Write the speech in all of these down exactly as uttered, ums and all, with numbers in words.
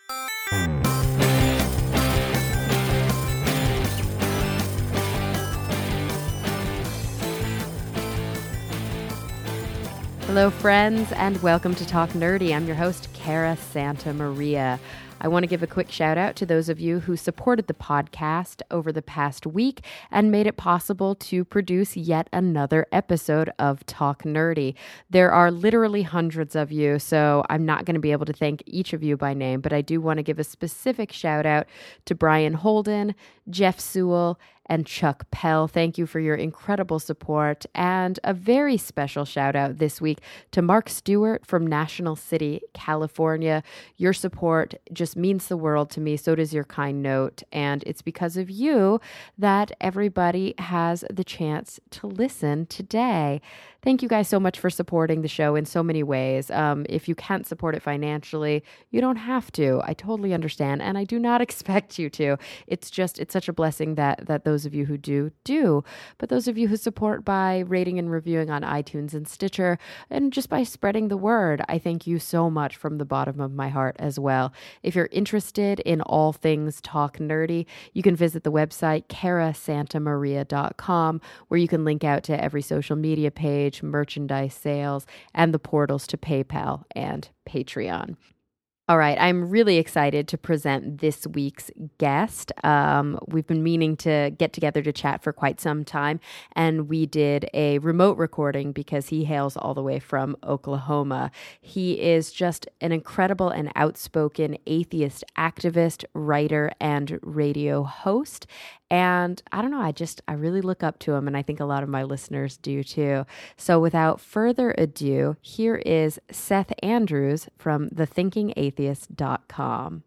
Hello, friends, and welcome to Talk Nerdy. I'm your host, Cara Santa Maria. I want to give a quick shout out to those of you who supported the podcast over the past week and made it possible to produce yet another episode of Talk Nerdy. There are literally hundreds of you, so I'm not going to be able to thank each of you by name, but I do want to give a specific shout out to Brian Holden, Jeff Sewell, and Chuck Pell. Thank you for your incredible support. And a very special shout out this week to Mark Stewart from National City, California. Your support just means the world to me. So does your kind note. And it's because of you that everybody has the chance to listen today. Thank you guys so much for supporting the show in so many ways. Um, if you can't support it financially, you don't have to. I totally understand, and I do not expect you to. It's just, it's such a blessing that that those of you who do, do. But those of you who support by rating and reviewing on iTunes and Stitcher, and just by spreading the word, I thank you so much from the bottom of my heart as well. If you're interested in all things Talk Nerdy, you can visit the website cara santa maria dot com, where you can link out to every social media page, merchandise sales, and the portals to PayPal and Patreon. All right, I'm really excited to present this week's guest. Um, we've been meaning to get together to chat for quite some time, and we did a remote recording because he hails all the way from Oklahoma. He is just an incredible and outspoken atheist activist, writer, and radio host. And I don't know, I just, I really look up to him, and I think a lot of my listeners do too. So without further ado, here is Seth Andrews from the thinking atheist dot com.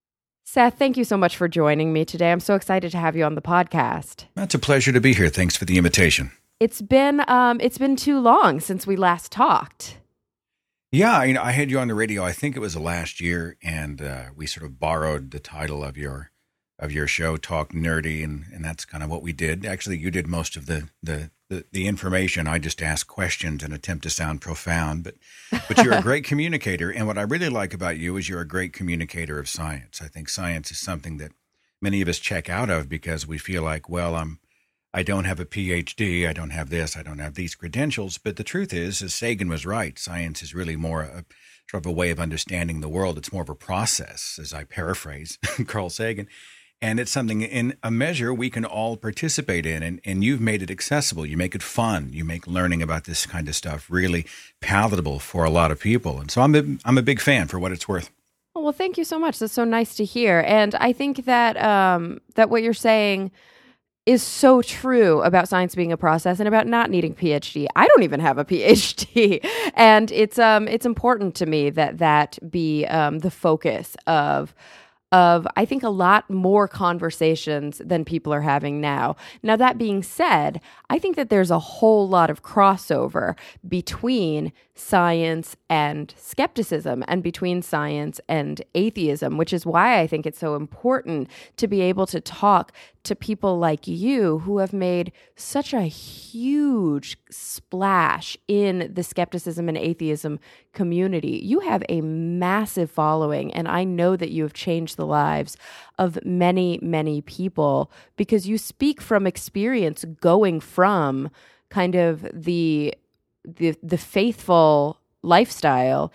Seth, thank you so much for joining me today. I'm so excited to have you on the podcast. It's a pleasure to be here. Thanks for the invitation. It's been, um, it's been too long since we last talked. Yeah, you know, I had you on the radio, I think it was last year, and uh, we sort of borrowed the title of your of your show, Talk Nerdy, and, and that's kind of what we did. Actually, you did most of the, the, the, the information. I just asked questions and attempt to sound profound, but but you're a great communicator, and what I really like about you is you're a great communicator of science. I think science is something that many of us check out of because we feel like, well, I'm, I don't have a P H D, I don't have this, I don't have these credentials, but the truth is, as Sagan was right, science is really more a sort of a way of understanding the world. It's more of a process, as I paraphrase Carl Sagan. And it's something in a measure we can all participate in. And, and you've made it accessible. You make it fun. You make learning about this kind of stuff really palatable for a lot of people. And so I'm a, I'm a big fan for what it's worth. Oh, well, thank you so much. That's so nice to hear. And I think that um, that what you're saying is so true about science being a process and about not needing P H D. I don't even have a P H D. And it's um it's important to me that that be um, the focus of of, I think, a lot more conversations than people are having now. Now, that being said, I think that there's a whole lot of crossover between science and skepticism and between science and atheism, which is why I think it's so important to be able to talk to people like you who have made such a huge splash in the skepticism and atheism community. You have a massive following, and I know that you have changed the lives of many, many people because you speak from experience going from kind of the the the faithful lifestyle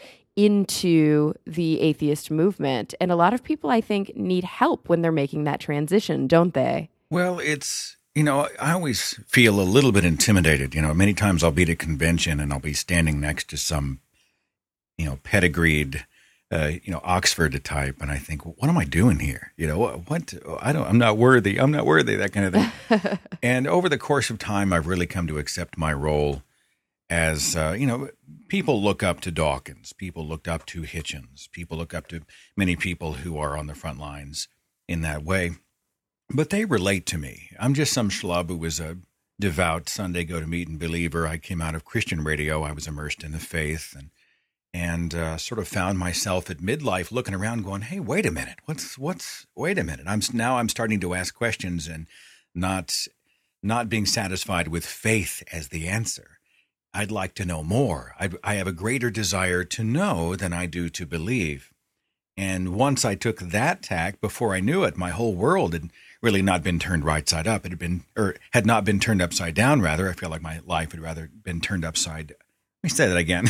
into the atheist movement. And a lot of people, I think, need help when they're making that transition, don't they? Well, it's, you know, I always feel a little bit intimidated. You know, many times I'll be at a convention and I'll be standing next to some, you know, pedigreed, uh, you know, Oxford type. And I think, well, what am I doing here? You know, what, what, I don't, I'm not worthy. I'm not worthy, that kind of thing. And over the course of time, I've really come to accept my role as, uh, you know, people look up to Dawkins, people looked up to Hitchens, people look up to many people who are on the front lines in that way. But they relate to me. I'm just some schlub who was a devout Sunday go-to-meeting believer. I came out of Christian radio. I was immersed in the faith and and uh, sort of found myself at midlife looking around going, hey, wait a minute. What's, what's, wait a minute. I'm now I'm starting to ask questions and not not being satisfied with faith as the answer. I'd like to know more. I, I have a greater desire to know than I do to believe. And once I took that tack, before I knew it, my whole world had really not been turned right side up. It had been, or had not been turned upside down, rather. I feel like my life had rather been turned upside. Let me say that again.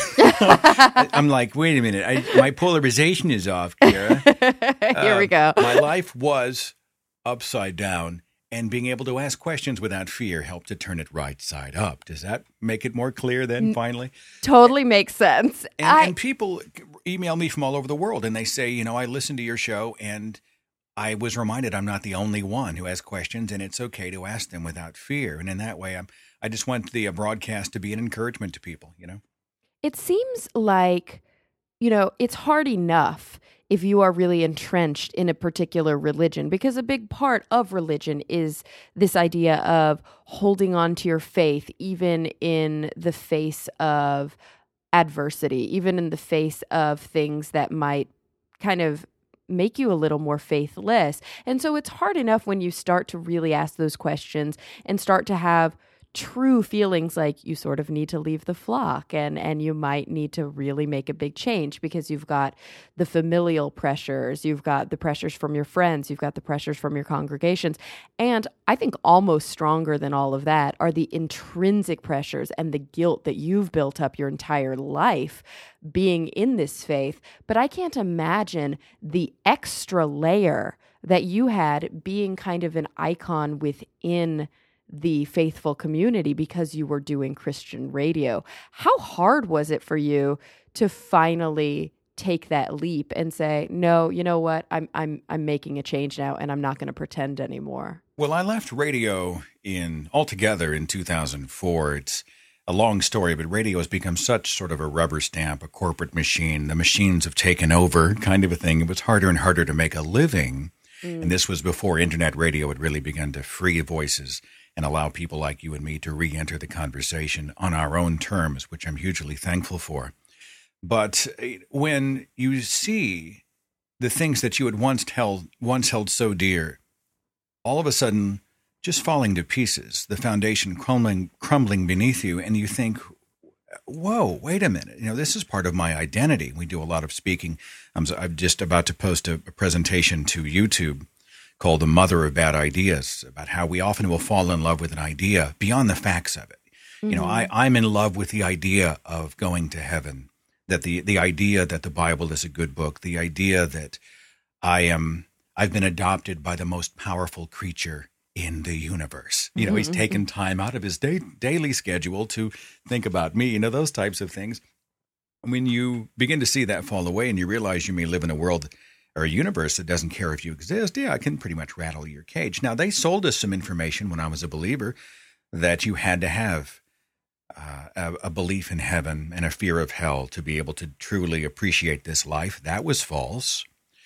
I'm like, wait a minute. I, my polarization is off, Kara. Here uh, we go. My life was upside down, and being able to ask questions without fear helped to turn it right side up. Does that make it more clear then, finally? Totally makes sense. And, I... and people email me from all over the world, and they say, you know, I listened to your show, and I was reminded I'm not the only one who has questions, and it's okay to ask them without fear. And in that way, I'm, I just want the uh, broadcast to be an encouragement to people, you know? It seems like, you know, it's hard enough if you are really entrenched in a particular religion, because a big part of religion is this idea of holding on to your faith, even in the face of adversity, even in the face of things that might kind of make you a little more faithless. And so it's hard enough when you start to really ask those questions and start to have true feelings like you sort of need to leave the flock, and and you might need to really make a big change because you've got the familial pressures, you've got the pressures from your friends, you've got the pressures from your congregations. And I think almost stronger than all of that are the intrinsic pressures and the guilt that you've built up your entire life being in this faith. But I can't imagine the extra layer that you had being kind of an icon within the faithful community because you were doing Christian radio. How hard was it for you to finally take that leap and say, no, you know what, I'm I'm I'm making a change now, and I'm not going to pretend anymore? Well, I left radio in altogether in two thousand four. It's a long story, but radio has become such sort of a rubber stamp, a corporate machine. The machines have taken over, kind of a thing. It was harder and harder to make a living. Mm. And this was before internet radio had really begun to free voices and allow people like you and me to re-enter the conversation on our own terms, which I'm hugely thankful for. But when you see the things that you had once held, once held so dear, all of a sudden just falling to pieces, the foundation crumbling, crumbling beneath you, and you think, whoa, wait a minute. You know, this is part of my identity. We do a lot of speaking. I'm, I'm just about to post a, a presentation to YouTube called The Mother of Bad Ideas, about how we often will fall in love with an idea beyond the facts of it. Mm-hmm. You know, I, I'm in love with the idea of going to heaven, that the, the idea that the Bible is a good book, the idea that I am, I've been adopted by the most powerful creature in the universe. You know, mm-hmm. he's taken time out of his day, daily schedule to think about me, you know, those types of things. When you begin to see that fall away and you realize you may live in a world or a universe that doesn't care if you exist, yeah, it can pretty much rattle your cage. Now, they sold us some information when I was a believer that you had to have uh, a, a belief in heaven and a fear of hell to be able to truly appreciate this life. That was false.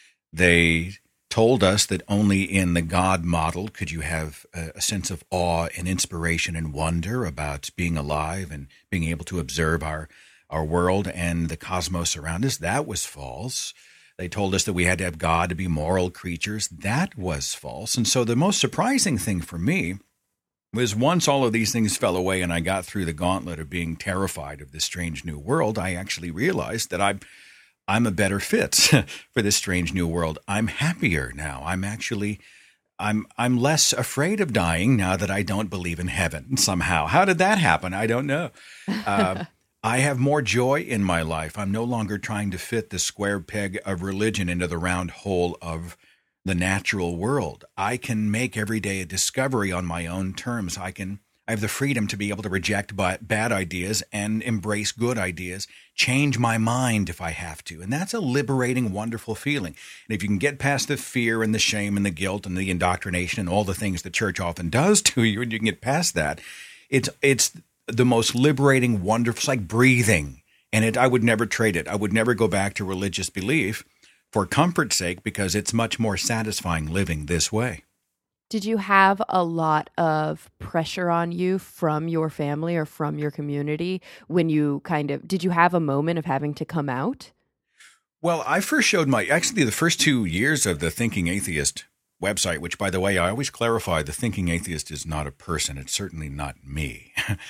They told us that only in the God model could you have a, a sense of awe and inspiration and wonder about being alive and being able to observe our, our world and the cosmos around us. That was false. They told us that we had to have God to be moral creatures. That was false. And so the most surprising thing for me was once all of these things fell away and I got through the gauntlet of being terrified of this strange new world, I actually realized that I'm, I'm a better fit for this strange new world. I'm happier now. I'm actually, I'm, I'm less afraid of dying now that I don't believe in heaven somehow. How did that happen? I don't know. Uh, I have more joy in my life. I'm no longer trying to fit the square peg of religion into the round hole of the natural world. I can make every day a discovery on my own terms. I can, I have the freedom to be able to reject bad ideas and embrace good ideas, change my mind if I have to. And that's a liberating, wonderful feeling. And if you can get past the fear and the shame and the guilt and the indoctrination and all the things the church often does to you, and you can get past that, it's, it's, the most liberating, wonderful, it's like breathing. And it, I would never trade it. I would never go back to religious belief for comfort's sake because it's much more satisfying living this way. Did you have a lot of pressure on you from your family or from your community when you kind of, did you have a moment of having to come out? Well, I first showed my, actually the first two years of the Thinking Atheist website, which by the way, I always clarify, the Thinking Atheist is not a person. It's certainly not me.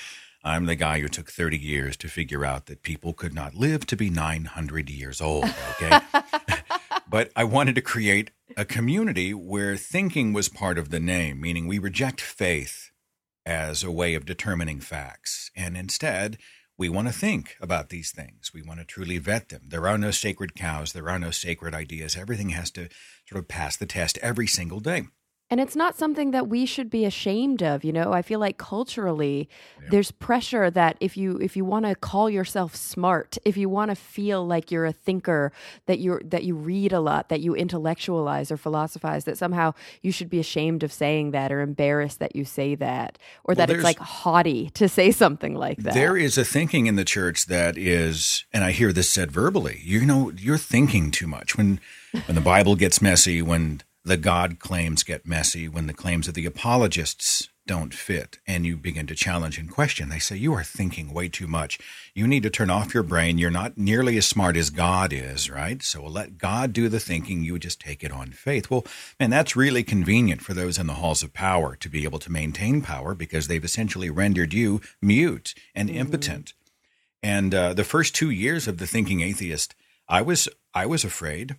I'm the guy who took thirty years to figure out that people could not live to be nine hundred years old, okay? But I wanted to create a community where thinking was part of the name, meaning we reject faith as a way of determining facts. And instead, we want to think about these things. We want to truly vet them. There are no sacred cows. There are no sacred ideas. Everything has to sort of pass the test every single day. And it's not something that we should be ashamed of. You know, I feel like culturally Yeah. there's pressure that if you if you want to call yourself smart, if you want to feel like you're a thinker, that you that you read a lot, that you intellectualize or philosophize, that somehow you should be ashamed of saying that or embarrassed that you say that, or Well, that it's there's- like haughty to say something like that. There is a thinking in the church that is, and I hear this said verbally, you know, you're thinking too much. When when the Bible gets messy, when the God claims get messy, when the claims of the apologists don't fit, and you begin to challenge and question, they say, you are thinking way too much. You need to turn off your brain. You're not nearly as smart as God is, right? So we'll let God do the thinking. You just take it on faith. Well, man, that's really convenient for those in the halls of power to be able to maintain power because they've essentially rendered you mute and Mm-hmm. impotent. And uh, the first two years of The Thinking Atheist, I was I was afraid.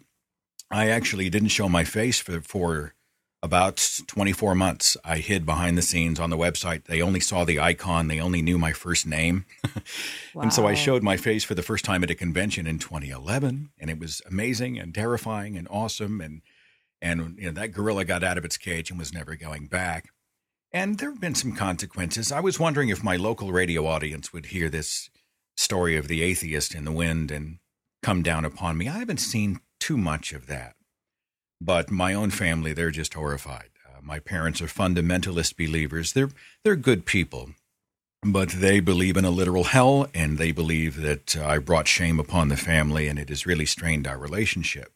I actually didn't show my face for, for about twenty-four months. I hid behind the scenes on the website. They only saw the icon. They only knew my first name. And so I Wow. showed my face for the first time at a convention in twenty eleven, and it was amazing and terrifying and awesome. And, and you know, that gorilla got out of its cage and was never going back. And there have been some consequences. I was wondering if my local radio audience would hear this story of the atheist in the wind and come down upon me. I haven't seen too much of that. But my own family, they're just horrified. Uh, my parents are fundamentalist believers. They're they're good people, but they believe in a literal hell, and they believe that uh, I brought shame upon the family, and it has really strained our relationship.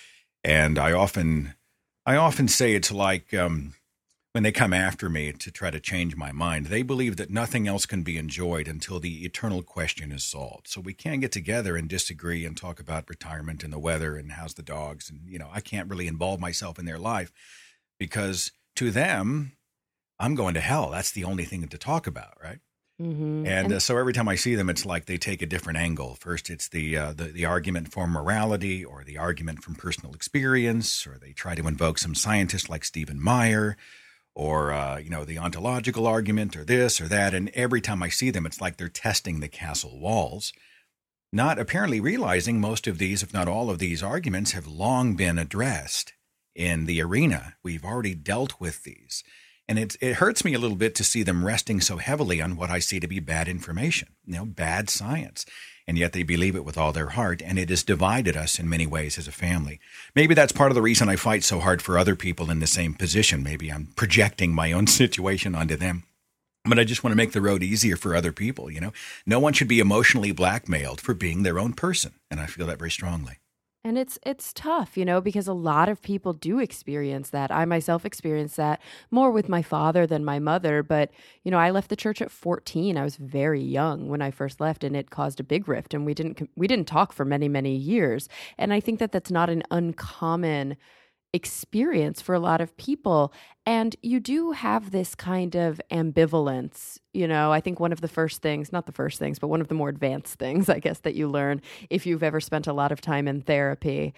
And I often, I often say it's like um, when they come after me to try to change my mind. They believe that nothing else can be enjoyed until the eternal question is solved. So we can't get together and disagree and talk about retirement and the weather and how's the dogs. And, you know, I can't really involve myself in their life because to them, I'm going to hell. That's the only thing to talk about, right? Mhm. And uh, so every time I see them, it's like they take a different angle. First, it's the, uh, the the argument for morality or the argument from personal experience, or they try to invoke some scientist like Stephen Meyer, or, uh, you know, the ontological argument or this or that. And every time I see them, it's like they're testing the castle walls, not apparently realizing most of these, if not all of these arguments, have long been addressed in the arena. We've already dealt with these. And it, it hurts me a little bit to see them resting so heavily on what I see to be bad information, you know, bad science. And yet they believe it with all their heart, and it has divided us in many ways as a family. Maybe that's part of the reason I fight so hard for other people in the same position. Maybe I'm projecting my own situation onto them. But I just want to make the road easier for other people, you know. No one should be emotionally blackmailed for being their own person, and I feel that very strongly. And it's it's tough, you know, because a lot of people do experience that. I myself experienced that more with my father than my mother. But, you know, I left the church at fourteen. I was very young when I first left, and it caused a big rift. And we didn't we didn't talk for many, many years. And I think that that's not an uncommon experience for a lot of people. And you do have this kind of ambivalence. You know, I think one of the first things, not the first things, but one of the more advanced things, I guess, that you learn if you've ever spent a lot of time in therapy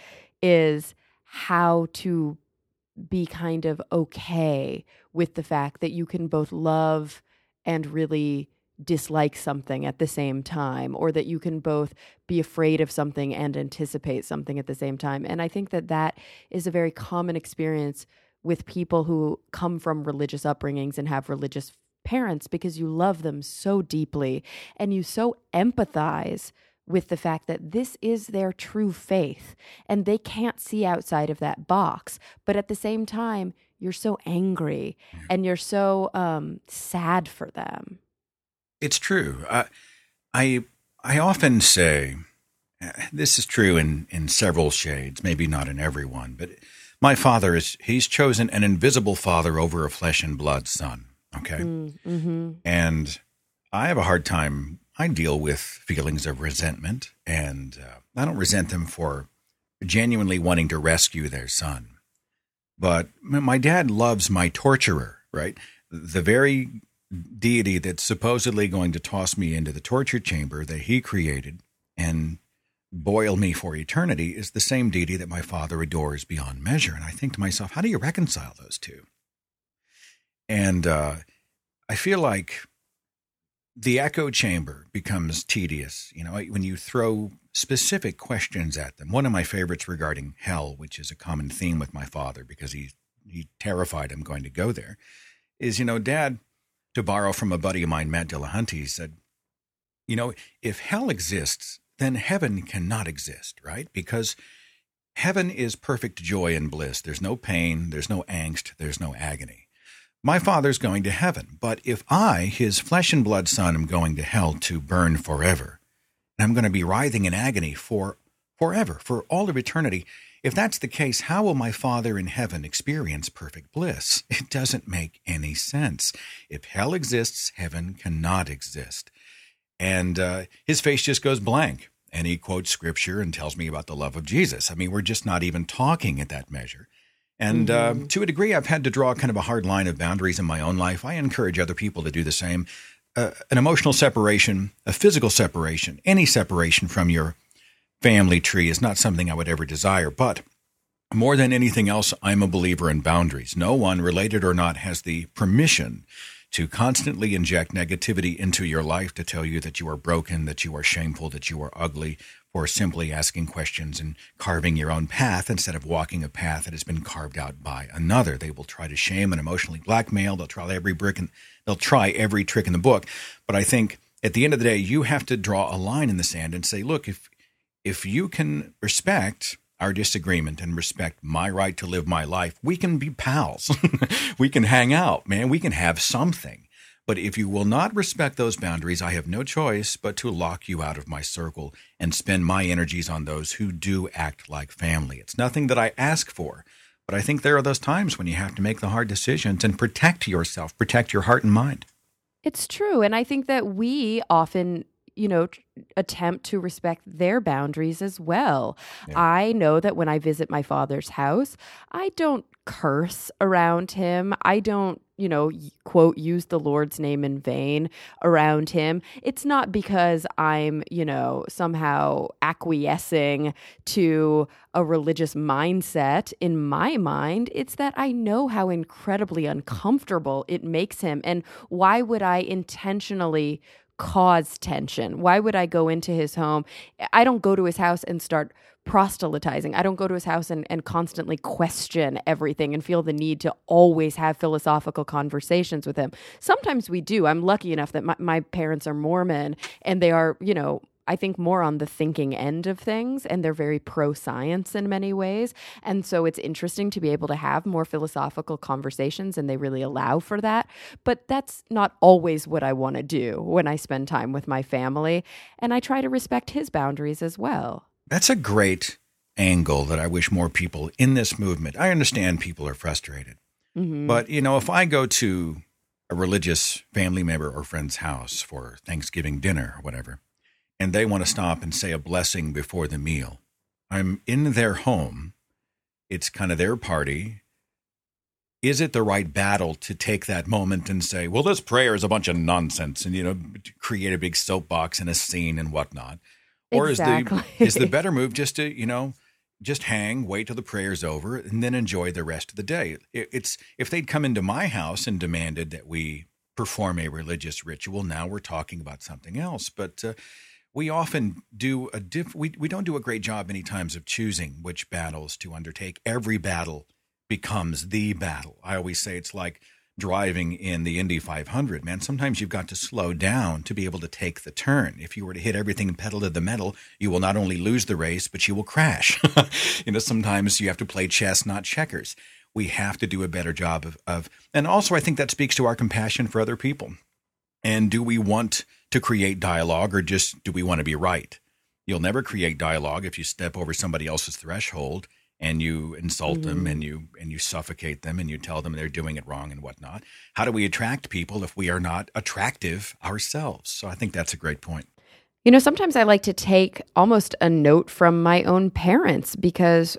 is how to be kind of okay with the fact that you can both love and really dislike something at the same time, or that you can both be afraid of something and anticipate something at the same time. And I think that that is a very common experience with people who come from religious upbringings and have religious parents, because you love them so deeply and you so empathize with the fact that this is their true faith and they can't see outside of that box. But at the same time, you're so angry and you're so um, sad for them. It's true. I, I, I often say, uh, this is true in, in several shades, maybe not in every one, but my father is, he's chosen an invisible father over a flesh and blood son, okay? Mm-hmm. And I have a hard time, I deal with feelings of resentment, and uh, I don't resent them for genuinely wanting to rescue their son. But my dad loves my torturer, right? The very deity that's supposedly going to toss me into the torture chamber that he created and boil me for eternity is the same deity that my Father adores beyond measure. And I think to myself, how do you reconcile those two? And uh, I feel like the echo chamber becomes tedious, you know, when you throw specific questions at them. One of my favorites regarding hell, which is a common theme with my father because he, he terrified I'm going to go there, is, you know, Dad, to borrow from a buddy of mine, Matt Dillahunty, he said, you know, if hell exists, then heaven cannot exist, right? Because heaven is perfect joy and bliss. There's no pain, there's no angst, there's no agony. My Father's going to heaven, but if I, his flesh and blood son, am going to hell to burn forever, and I'm going to be writhing in agony for forever, for all of eternity, if that's the case, how will my Father in heaven experience perfect bliss? It doesn't make any sense. If hell exists, heaven cannot exist. And uh, his face just goes blank, and he quotes scripture and tells me about the love of Jesus. I mean, we're just not even talking at that measure. And mm-hmm. uh, to a degree, I've had to draw kind of a hard line of boundaries in my own life. I encourage other people to do the same. Uh, an emotional separation, a physical separation, any separation from your family tree is not something I would ever desire. But more than anything else, I'm a believer in boundaries. No one, related or not, has the permission to constantly inject negativity into your life to tell you that you are broken, that you are shameful, that you are ugly, or simply asking questions and carving your own path instead of walking a path that has been carved out by another. They will try to shame and emotionally blackmail. They'll try every brick and they'll try every trick in the book. But I think at the end of the day, you have to draw a line in the sand and say, look, if if you can respect our disagreement and respect my right to live my life, we can be pals. We can hang out, man. We can have something. But if you will not respect those boundaries, I have no choice but to lock you out of my circle and spend my energies on those who do act like family. It's nothing that I ask for, but I think there are those times when you have to make the hard decisions and protect yourself, protect your heart and mind. It's true. And I think that we often, you know, attempt to respect their boundaries as well. Yeah. I know that when I visit my father's house, I don't curse around him. I don't, you know, quote, use the Lord's name in vain around him. It's not because I'm, you know, somehow acquiescing to a religious mindset in my mind. It's that I know how incredibly uncomfortable it makes him. And why would I intentionally cause tension? Why would I go into his home? I don't go to his house and start proselytizing. I don't go to his house and, and constantly question everything and feel the need to always have philosophical conversations with him. Sometimes we do. I'm lucky enough that my, my parents are Mormon and they are, you know, I think more on the thinking end of things, and they're very pro-science in many ways. And so it's interesting to be able to have more philosophical conversations, and they really allow for that. But that's not always what I want to do when I spend time with my family, and I try to respect his boundaries as well. That's a great angle that I wish more people in this movement. I understand people are frustrated, mm-hmm. but, you know, if I go to a religious family member or friend's house for Thanksgiving dinner or whatever, and they want to stop and say a blessing before the meal, I'm in their home. It's kind of their party. Is it the right battle to take that moment and say, well, this prayer is a bunch of nonsense, and, you know, create a big soapbox and a scene and whatnot? Or exactly. is the is the better move just to, you know, just hang, wait till the prayer's over, and then enjoy the rest of the day? It, it's if they'd come into my house and demanded that we perform a religious ritual, now we're talking about something else. But uh, we often do a diff. We we don't do a great job many times of choosing which battles to undertake. Every battle becomes the battle. I always say it's like driving in the Indy five hundred, man. Sometimes you've got to slow down to be able to take the turn. If you were to hit everything and pedal to the metal, you will not only lose the race, but you will crash. You know, sometimes you have to play chess, not checkers. We have to do a better job of, of, and also I think that speaks to our compassion for other people. And do we want to create dialogue, or just do we want to be right? You'll never create dialogue if you step over somebody else's threshold and you insult mm-hmm. them and you and you suffocate them and you tell them they're doing it wrong and whatnot. How do we attract people if we are not attractive ourselves? So I think that's a great point. You know, sometimes I like to take almost a note from my own parents, because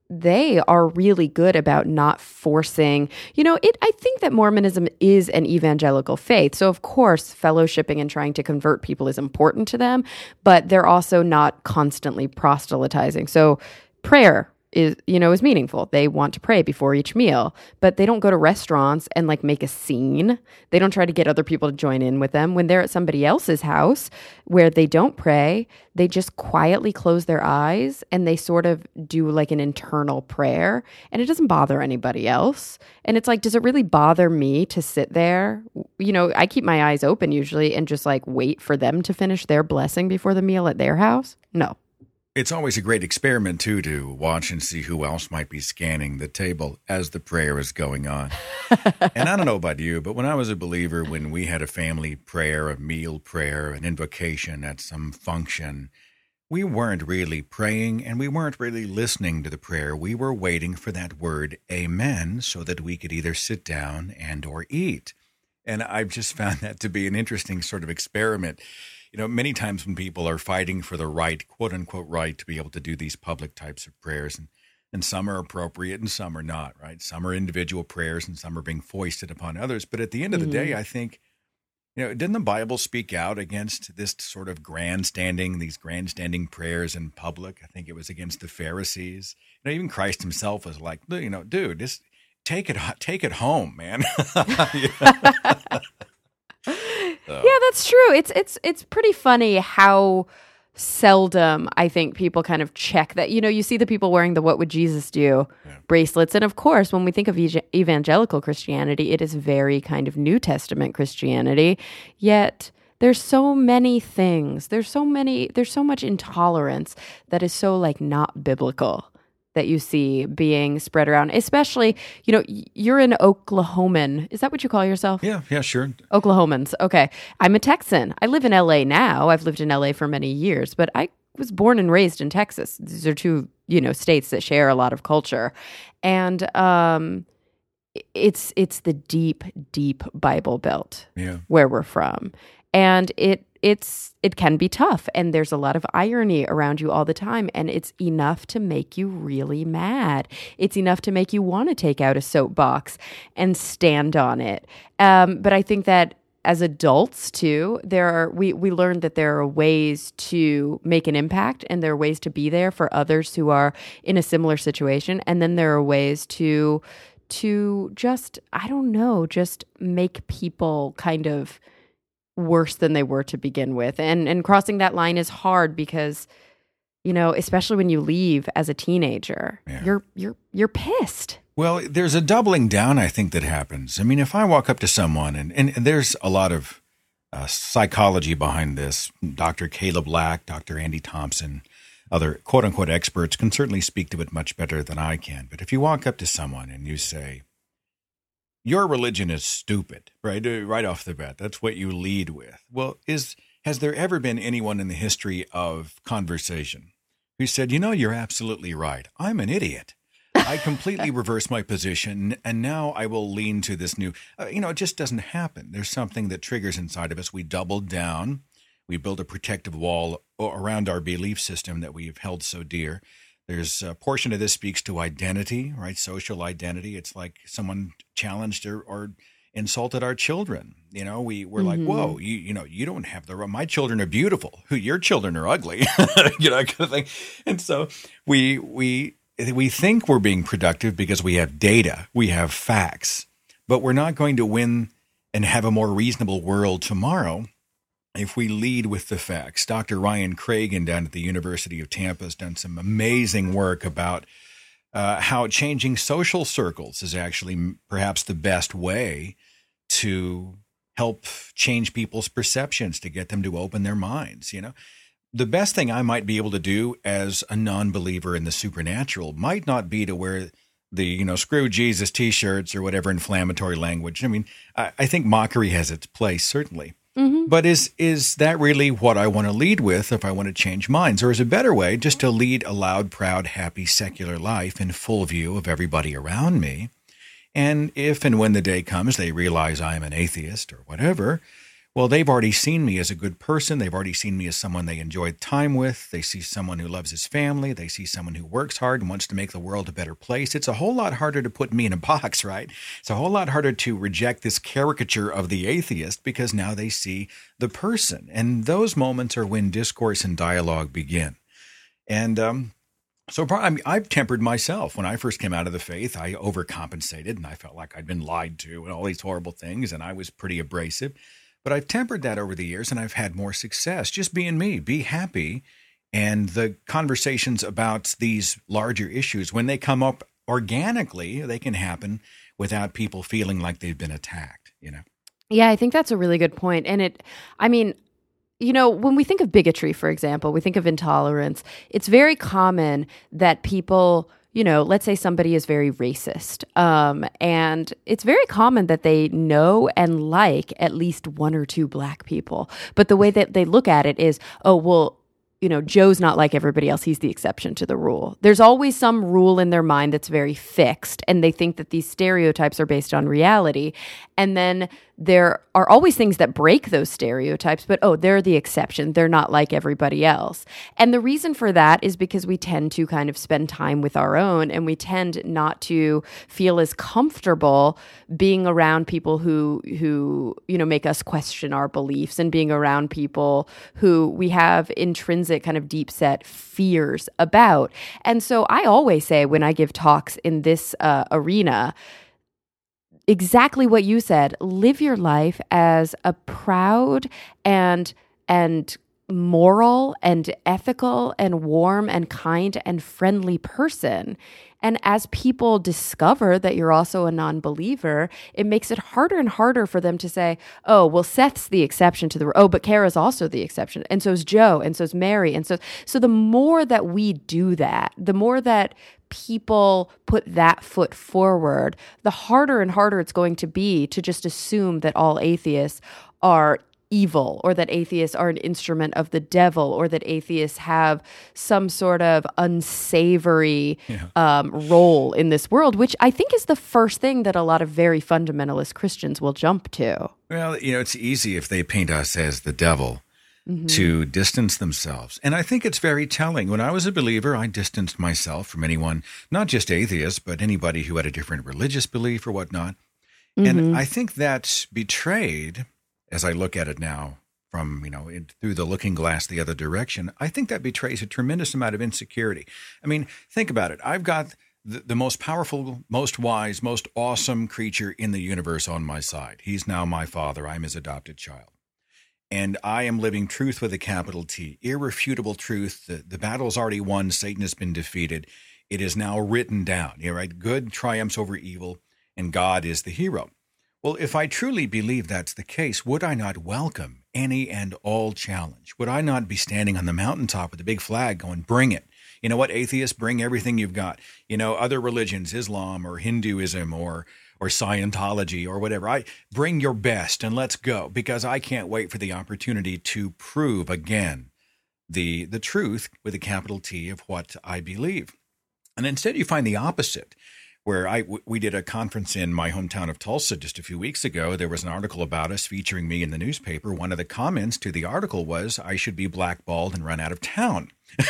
they are really good about not forcing, you know, it. I think that Mormonism is an evangelical faith. So, of course, fellowshipping and trying to convert people is important to them, but they're also not constantly proselytizing. So prayer is, you know, is meaningful. They want to pray before each meal, but they don't go to restaurants and like make a scene. They don't try to get other people to join in with them. When they're at somebody else's house where they don't pray, they just quietly close their eyes and they sort of do like an internal prayer, and it doesn't bother anybody else. And it's like, does it really bother me to sit there? You know, I keep my eyes open usually and just like wait for them to finish their blessing before the meal at their house. No. It's always a great experiment, too, to watch and see who else might be scanning the table as the prayer is going on. And I don't know about you, but when I was a believer, when we had a family prayer, a meal prayer, an invocation at some function, we weren't really praying and we weren't really listening to the prayer. We were waiting for that word, amen, so that we could either sit down and or eat. And I've just found that to be an interesting sort of experiment. You know, many times when people are fighting for the right, quote unquote, right to be able to do these public types of prayers, and, and some are appropriate and some are not, right? Some are individual prayers and some are being foisted upon others. But at the end of the mm-hmm. day, I think, you know, didn't the Bible speak out against this sort of grandstanding, these grandstanding prayers in public? I think it was against the Pharisees. You know, even Christ himself was like, you know, dude, just take it, take it home, man. So. Yeah, that's true. It's it's it's pretty funny how seldom I think people kind of check that. You know, you see the people wearing the "What would Jesus do" yeah. bracelets, and of course, when we think of ev- evangelical Christianity, it is very kind of New Testament Christianity. Yet there's so many things. There's so many. There's so much intolerance that is so like not biblical that you see being spread around, especially, you know, you're an Oklahoman. Is that what you call yourself? Yeah, yeah, sure. Oklahomans. Okay. I'm a Texan. I live in L A now. I've lived in L A for many years, but I was born and raised in Texas. These are two, you know, states that share a lot of culture. And um, it's it's the deep, deep Bible Belt yeah. where we're from. And it it's it can be tough, and there's a lot of irony around you all the time, and it's enough to make you really mad. It's enough to make you want to take out a soapbox and stand on it. Um, but I think that as adults too, there are we we learned that there are ways to make an impact, and there are ways to be there for others who are in a similar situation, and then there are ways to to just I don't know, just make people kind of worse than they were to begin with. And and crossing that line is hard because, you know, especially when you leave as a teenager, yeah. you're you're you're pissed. Well, there's a doubling down, I think, that happens. I mean, if I walk up to someone, and, and, and there's a lot of uh, psychology behind this. Doctor Caleb Black, Doctor Andy Thompson, other quote-unquote experts can certainly speak to it much better than I can. But if you walk up to someone and you say, your religion is stupid, right? Right off the bat, that's what you lead with. Well, is has there ever been anyone in the history of conversation who said, you know, you're absolutely right. I'm an idiot. I completely reverse my position, and now I will lean to this new, uh, you know, it just doesn't happen. There's something that triggers inside of us. We double down. We build a protective wall around our belief system that we've held so dear. There's a portion of this speaks to identity, right? Social identity. It's like someone challenged or, or insulted our children. You know, we we're mm-hmm. like, whoa, you you know, you don't have the, my children are beautiful. Your children are ugly, you know, kind of thing. And so we we we think we're being productive because we have data, we have facts, but we're not going to win and have a more reasonable world tomorrow if we lead with the facts. Doctor Ryan Cragen down at the University of Tampa has done some amazing work about uh, how changing social circles is actually perhaps the best way to help change people's perceptions, to get them to open their minds. You know, the best thing I might be able to do as a non-believer in the supernatural might not be to wear the, you know, screw Jesus T-shirts or whatever inflammatory language. I mean, I, I think mockery has its place, certainly. Mm-hmm. But is is that really what I want to lead with if I want to change minds? Or is a better way just to lead a loud, proud, happy, secular life in full view of everybody around me? And if and when the day comes they realize I am an atheist or whatever, well, they've already seen me as a good person. They've already seen me as someone they enjoy time with. They see someone who loves his family. They see someone who works hard and wants to make the world a better place. It's a whole lot harder to put me in a box, right? It's a whole lot harder to reject this caricature of the atheist because now they see the person. And those moments are when discourse and dialogue begin. And um, so I mean, I've tempered myself. When I first came out of the faith, I overcompensated and I felt like I'd been lied to and all these horrible things. And I was pretty abrasive. But I've tempered that over the years and I've had more success. Just being me, be happy. And the conversations about these larger issues, when they come up organically, they can happen without people feeling like they've been attacked, you know? Yeah, I think that's a really good point. And it, I mean, you know, when we think of bigotry, for example, we think of intolerance, it's very common that people, you know, let's say somebody is very racist, um, and it's very common that they know and like at least one or two black people. But the way that they look at it is, oh, well, you know, Joe's not like everybody else. He's the exception to the rule. There's always some rule in their mind that's very fixed, and they think that these stereotypes are based on reality. And then there are always things that break those stereotypes, but oh, they're the exception. They're not like everybody else. And the reason for that is because we tend to kind of spend time with our own, and we tend not to feel as comfortable being around people who, who, you know, make us question our beliefs, and being around people who we have intrinsic kind of deep set fears about. And so I always say when I give talks in this uh, arena, exactly what you said, live your life as a proud and and moral and ethical and warm and kind and friendly person. And as people discover that you're also a non-believer, it makes it harder and harder for them to say, oh, well, Seth's the exception to the rule. Oh, but Kara's also the exception. And so is Joe. And so is Mary. And so, so the more that we do that, the more that people put that foot forward, the harder and harder it's going to be to just assume that all atheists are evil, or that atheists are an instrument of the devil, or that atheists have some sort of unsavory yeah. um, role in this world, which I think is the first thing that a lot of very fundamentalist Christians will jump to. Well, you know, it's easy if they paint us as the devil mm-hmm. to distance themselves. And I think it's very telling. When I was a believer, I distanced myself from anyone, not just atheists, but anybody who had a different religious belief or whatnot. Mm-hmm. And I think that's betrayed, as I look at it now from, you know, in, through the looking glass the other direction, I think that betrays a tremendous amount of insecurity. I mean, think about it. I've got the, the most powerful, most wise, most awesome creature in the universe on my side. He's now my father. I'm his adopted child. And I am living truth with a capital T, irrefutable truth. The, the battle's already won. Satan has been defeated. It is now written down. You know, right? Good triumphs over evil, and God is the hero. Well, if I truly believe that's the case, would I not welcome any and all challenge? Would I not be standing on the mountaintop with a big flag going, bring it? You know what, atheists, bring everything you've got. You know, other religions, Islam or Hinduism or or Scientology or whatever. I bring your best and let's go, because I can't wait for the opportunity to prove again the the truth with a capital T of what I believe. And instead you find the opposite. Where I, we did a conference in my hometown of Tulsa just a few weeks ago. There was an article about us featuring me in the newspaper. One of the comments to the article was, I should be blackballed and run out of town.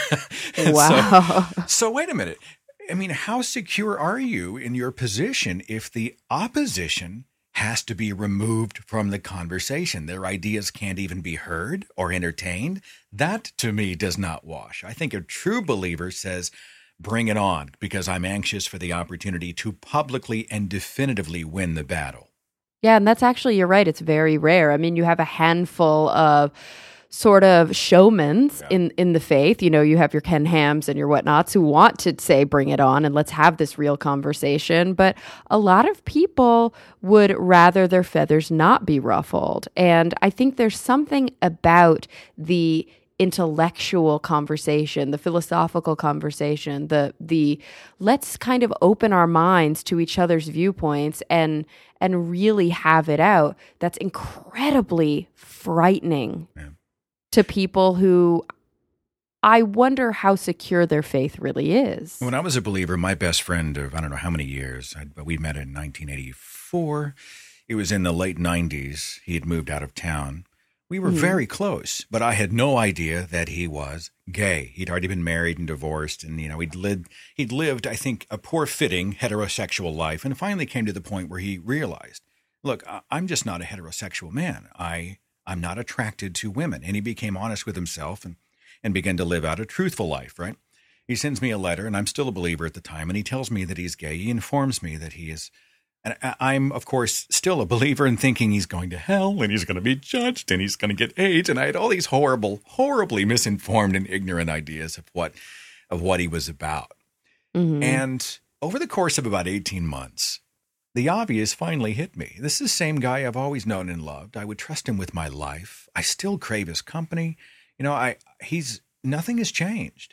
Wow. so, so wait a minute. I mean, how secure are you in your position if the opposition has to be removed from the conversation? Their ideas can't even be heard or entertained. That, to me, does not wash. I think a true believer says, bring it on, because I'm anxious for the opportunity to publicly and definitively win the battle. Yeah, and that's actually, you're right, it's very rare. I mean, you have a handful of sort of showmans yeah. in, in the faith. You know, you have your Ken Hams and your whatnots who want to say, bring it on and let's have this real conversation. But a lot of people would rather their feathers not be ruffled. And I think there's something about the intellectual conversation, the philosophical conversation, the the let's kind of open our minds to each other's viewpoints and and really have it out. That's incredibly frightening yeah. to people who I wonder how secure their faith really is. When I was a believer, my best friend of I don't know how many years, I, we met in nineteen eighty-four. It was in the late nineties. He had moved out of town. We were Mhm. very close, but I had no idea that he was gay. He'd already been married and divorced, and you know he'd lived he'd lived, I think, a poor fitting heterosexual life, and finally came to the point where he realized, look, I- I'm just not a heterosexual man. I I'm not attracted to women, and he became honest with himself and and began to live out a truthful life. Right? He sends me a letter, and I'm still a believer at the time, and he tells me that he's gay. He informs me that he is. And I- I'm, of course, still a believer in thinking he's going to hell and he's going to be judged and he's going to get AIDS. And I had all these horrible, horribly misinformed and ignorant ideas of what of what he was about. Mhm. And over the course of about eighteen months, the obvious finally hit me. This is the same guy I've always known and loved. I would trust him with my life. I still crave his company. You know, I he's nothing has changed.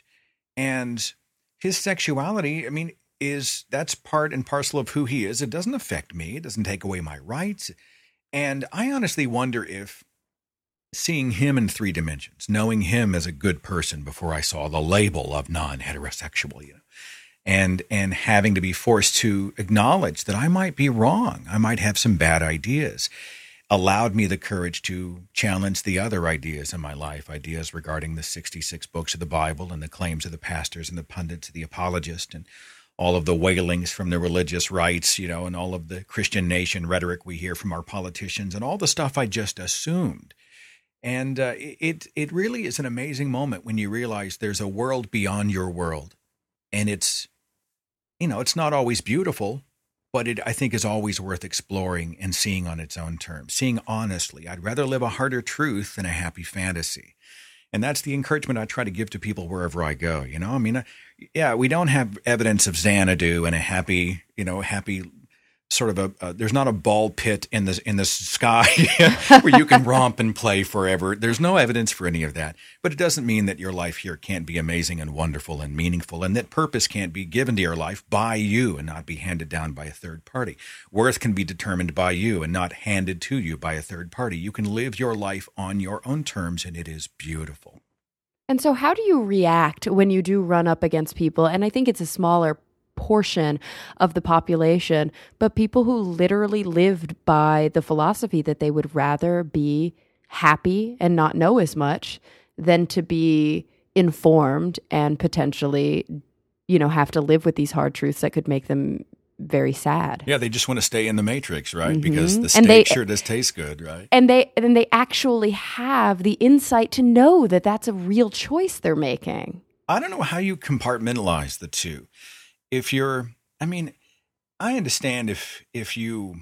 And his sexuality, I mean, is that's part and parcel of who he is. It doesn't affect me. It doesn't take away my rights. And I honestly wonder if seeing him in three dimensions, knowing him as a good person before I saw the label of non-heterosexual, you know, and and having to be forced to acknowledge that I might be wrong, I might have some bad ideas, allowed me the courage to challenge the other ideas in my life, ideas regarding the sixty-six books of the Bible and the claims of the pastors and the pundits, the apologists, and all of the wailings from the religious rights, you know, and all of the Christian nation rhetoric we hear from our politicians and all the stuff I just assumed. And uh, it it really is an amazing moment when you realize there's a world beyond your world. And it's, you know, it's not always beautiful, but it, I think, is always worth exploring and seeing on its own terms, seeing honestly. I'd rather live a harder truth than a happy fantasy. And that's the encouragement I try to give to people wherever I go. You know, I mean, uh, yeah, we don't have evidence of Xanadu and a happy, you know, happy sort of a, uh, there's not a ball pit in the, in the sky where you can romp and play forever. There's no evidence for any of that. But it doesn't mean that your life here can't be amazing and wonderful and meaningful, and that purpose can't be given to your life by you and not be handed down by a third party. Worth can be determined by you and not handed to you by a third party. You can live your life on your own terms, and it is beautiful. And so how do you react when you do run up against people? And I think it's a smaller portion of the population, but people who literally lived by the philosophy that they would rather be happy and not know as much than to be informed and potentially, you know, have to live with these hard truths that could make them very sad. Yeah, they just want to stay in the matrix, right? Mhm. Because the And steak they- sure does taste good, right? And they and they actually have the insight to know that that's a real choice they're making. I don't know how you compartmentalize the two. If you're, I mean, I understand if if you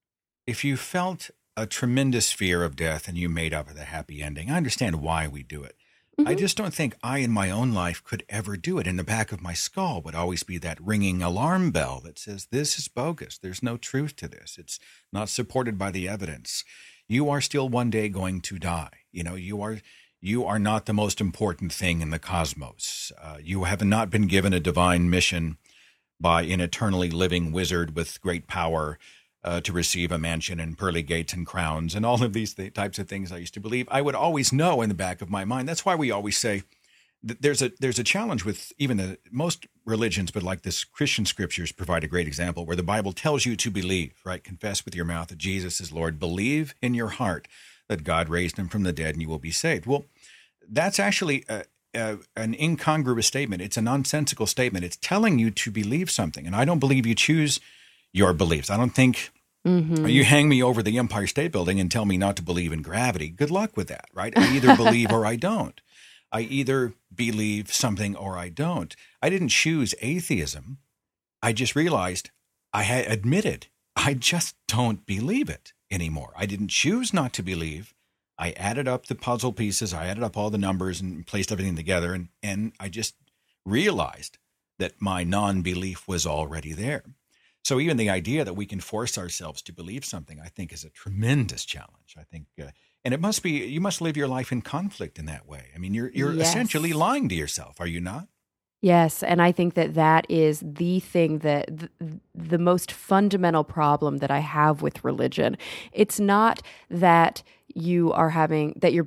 if you felt a tremendous fear of death and you made up with a happy ending, I understand why we do it. I Mhm. just don't think I in my own life could ever do it. In the back of my skull would always be that ringing alarm bell that says, this is bogus. There's no truth to this. It's not supported by the evidence. You are still one day going to die. You know, you are you are not the most important thing in the cosmos. Uh, you have not been given a divine mission by an eternally living wizard with great power uh, to receive a mansion and pearly gates and crowns and all of these th- types of things I used to believe. I would always know in the back of my mind. That's why we always say that there's a there's a challenge with even the most religions, but like this Christian scriptures provide a great example where the Bible tells you to believe, right? Confess with your mouth that Jesus is Lord. Believe in your heart that God raised him from the dead and you will be saved. Well, that's actually a, a, an incongruous statement. It's a nonsensical statement. It's telling you to believe something. And I don't believe you choose your beliefs. I don't think Mm-hmm. you hang me over the Empire State Building and tell me not to believe in gravity. Good luck with that, right? I either believe or I don't. I either believe something or I don't. I didn't choose atheism. I just realized I had admitted I just don't believe it anymore. I didn't choose not to believe. I added up the puzzle pieces. I added up all the numbers and placed everything together. And, and I just realized that my non-belief was already there. So even the idea that we can force ourselves to believe something, I think, is a tremendous challenge. I think, uh, and it must be, you must live your life in conflict in that way. I mean, you're you're Yes. essentially lying to yourself, are you not? Yes, and I think that that is the thing that the, the most fundamental problem that I have with religion. It's not that you are having that you're being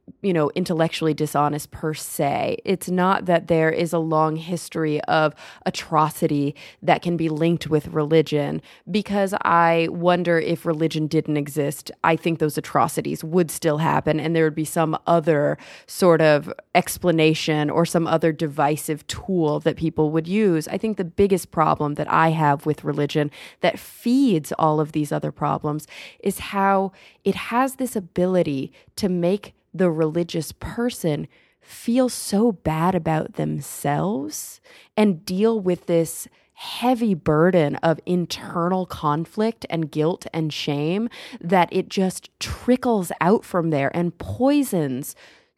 you know, intellectually dishonest per se. It's not that there is a long history of atrocity that can be linked with religion, because I wonder if religion didn't exist, I think those atrocities would still happen, and there would be some other sort of explanation or some other divisive tool that people would use. I think the biggest problem that I have with religion that feeds all of these other problems is how it has this ability to make the religious person feel so bad about themselves and deal with this heavy burden of internal conflict and guilt and shame that it just trickles out from there and poisons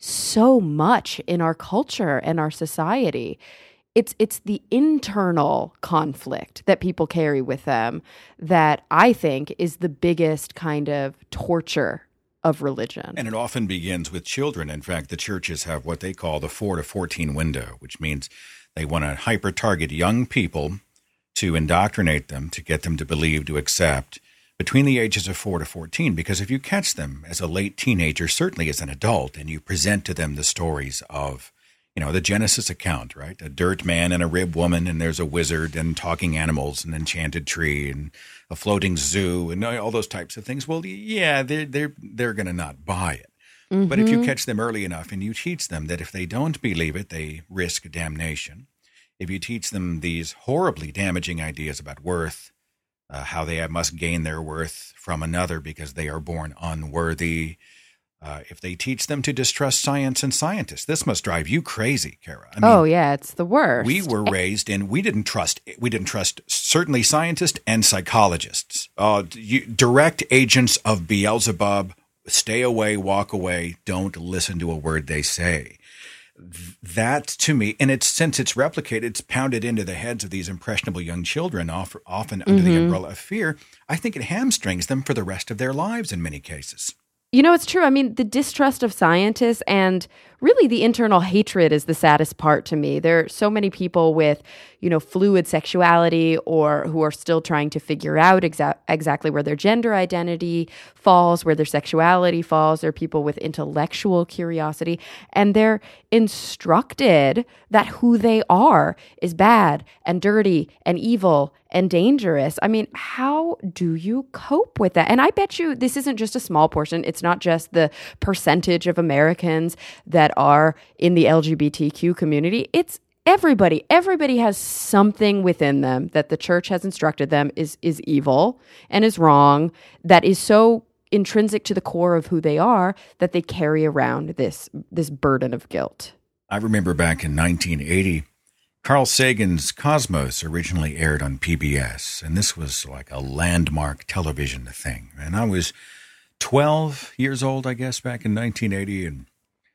so much in our culture and our society. It's it's the internal conflict that people carry with them that I think is the biggest kind of torture of religion. And it often begins with children. In fact, the churches have what they call the four to fourteen window, which means they want to hyper-target young people to indoctrinate them, to get them to believe, to accept, between the ages of four to fourteen. Because if you catch them as a late teenager, certainly as an adult, and you present to them the stories of, you know, the Genesis account, right? A dirt man and a rib woman, and there's a wizard and talking animals, an enchanted tree, and a floating zoo, and all those types of things. Well, yeah, they're they're they're going to not buy it. Mm-hmm. But if you catch them early enough and you teach them that if they don't believe it, they risk damnation. If you teach them these horribly damaging ideas about worth, uh, how they must gain their worth from another because they are born unworthy. Uh, if they teach them to distrust science and scientists, this must drive you crazy, Kara. I mean, oh yeah, it's the worst. We were raised in we didn't trust we didn't trust certainly scientists and psychologists, uh, you, direct agents of Beelzebub. Stay away, walk away. Don't listen to a word they say. That to me, and it's since it's replicated, it's pounded into the heads of these impressionable young children, often under mm-hmm. the umbrella of fear. I think it hamstrings them for the rest of their lives in many cases. You know, it's true. I mean, the distrust of scientists and really the internal hatred is the saddest part to me. There are so many people with, you know, fluid sexuality or who are still trying to figure out exa- exactly where their gender identity falls, where their sexuality falls. There are people with intellectual curiosity, and they're instructed that who they are is bad and dirty and evil and dangerous. I mean, how do you cope with that? And I bet you this isn't just a small portion. It's not just the percentage of Americans that are in the L G B T Q community. It's everybody. Everybody has something within them that the church has instructed them is is evil and is wrong, that is so intrinsic to the core of who they are that they carry around this this burden of guilt. I remember back in nineteen eighty, Carl Sagan's Cosmos originally aired on P B S, and this was like a landmark television thing. And I was twelve years old, I guess, back in nineteen eighty, and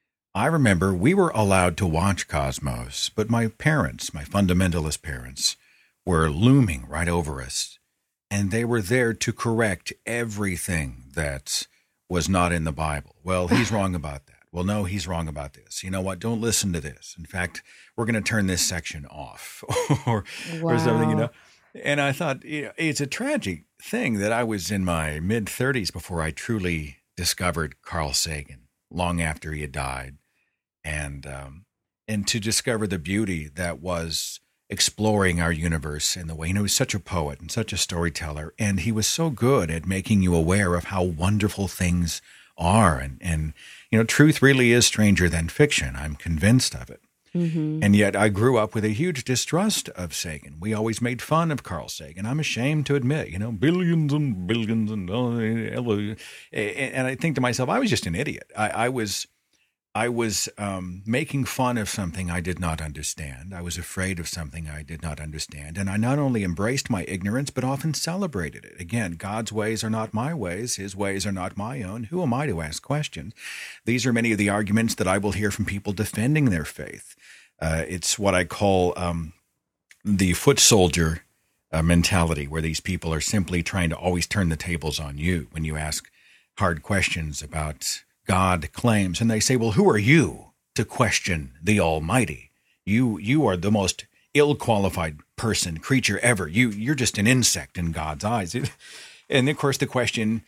I remember we were allowed to watch Cosmos, but my parents, my fundamentalist parents, were looming right over us, and they were there to correct everything that was not in the Bible. Well, he's wrong about that. Well, no, he's wrong about this. You know what? Don't listen to this. In fact, we're going to turn this section off or, wow. or something, you know. And I thought, you know, it's a tragic thing that I was in my mid-thirties before I truly discovered Carl Sagan, long after he had died. And um, and to discover the beauty that was exploring our universe in the way. You know, he was such a poet and such a storyteller, and he was so good at making you aware of how wonderful things are. And, and you know, truth really is stranger than fiction. I'm convinced of it. Mm-hmm. And yet I grew up with a huge distrust of Sagan. We always made fun of Carl Sagan. I'm ashamed to admit, you know, billions and billions and, uh, and I think to myself, I was just an idiot. I, I was... I was um, making fun of something I did not understand. I was afraid of something I did not understand. And I not only embraced my ignorance, but often celebrated it. Again, God's ways are not my ways. His ways are not my own. Who am I to ask questions? These are many of the arguments that I will hear from people defending their faith. Uh, it's what I call um, the foot soldier uh, mentality, where these people are simply trying to always turn the tables on you when you ask hard questions about God claims, and they say, well, who are you to question the Almighty? You you are the most ill-qualified person, creature ever. You, you're just an insect in God's eyes. And, of course, the question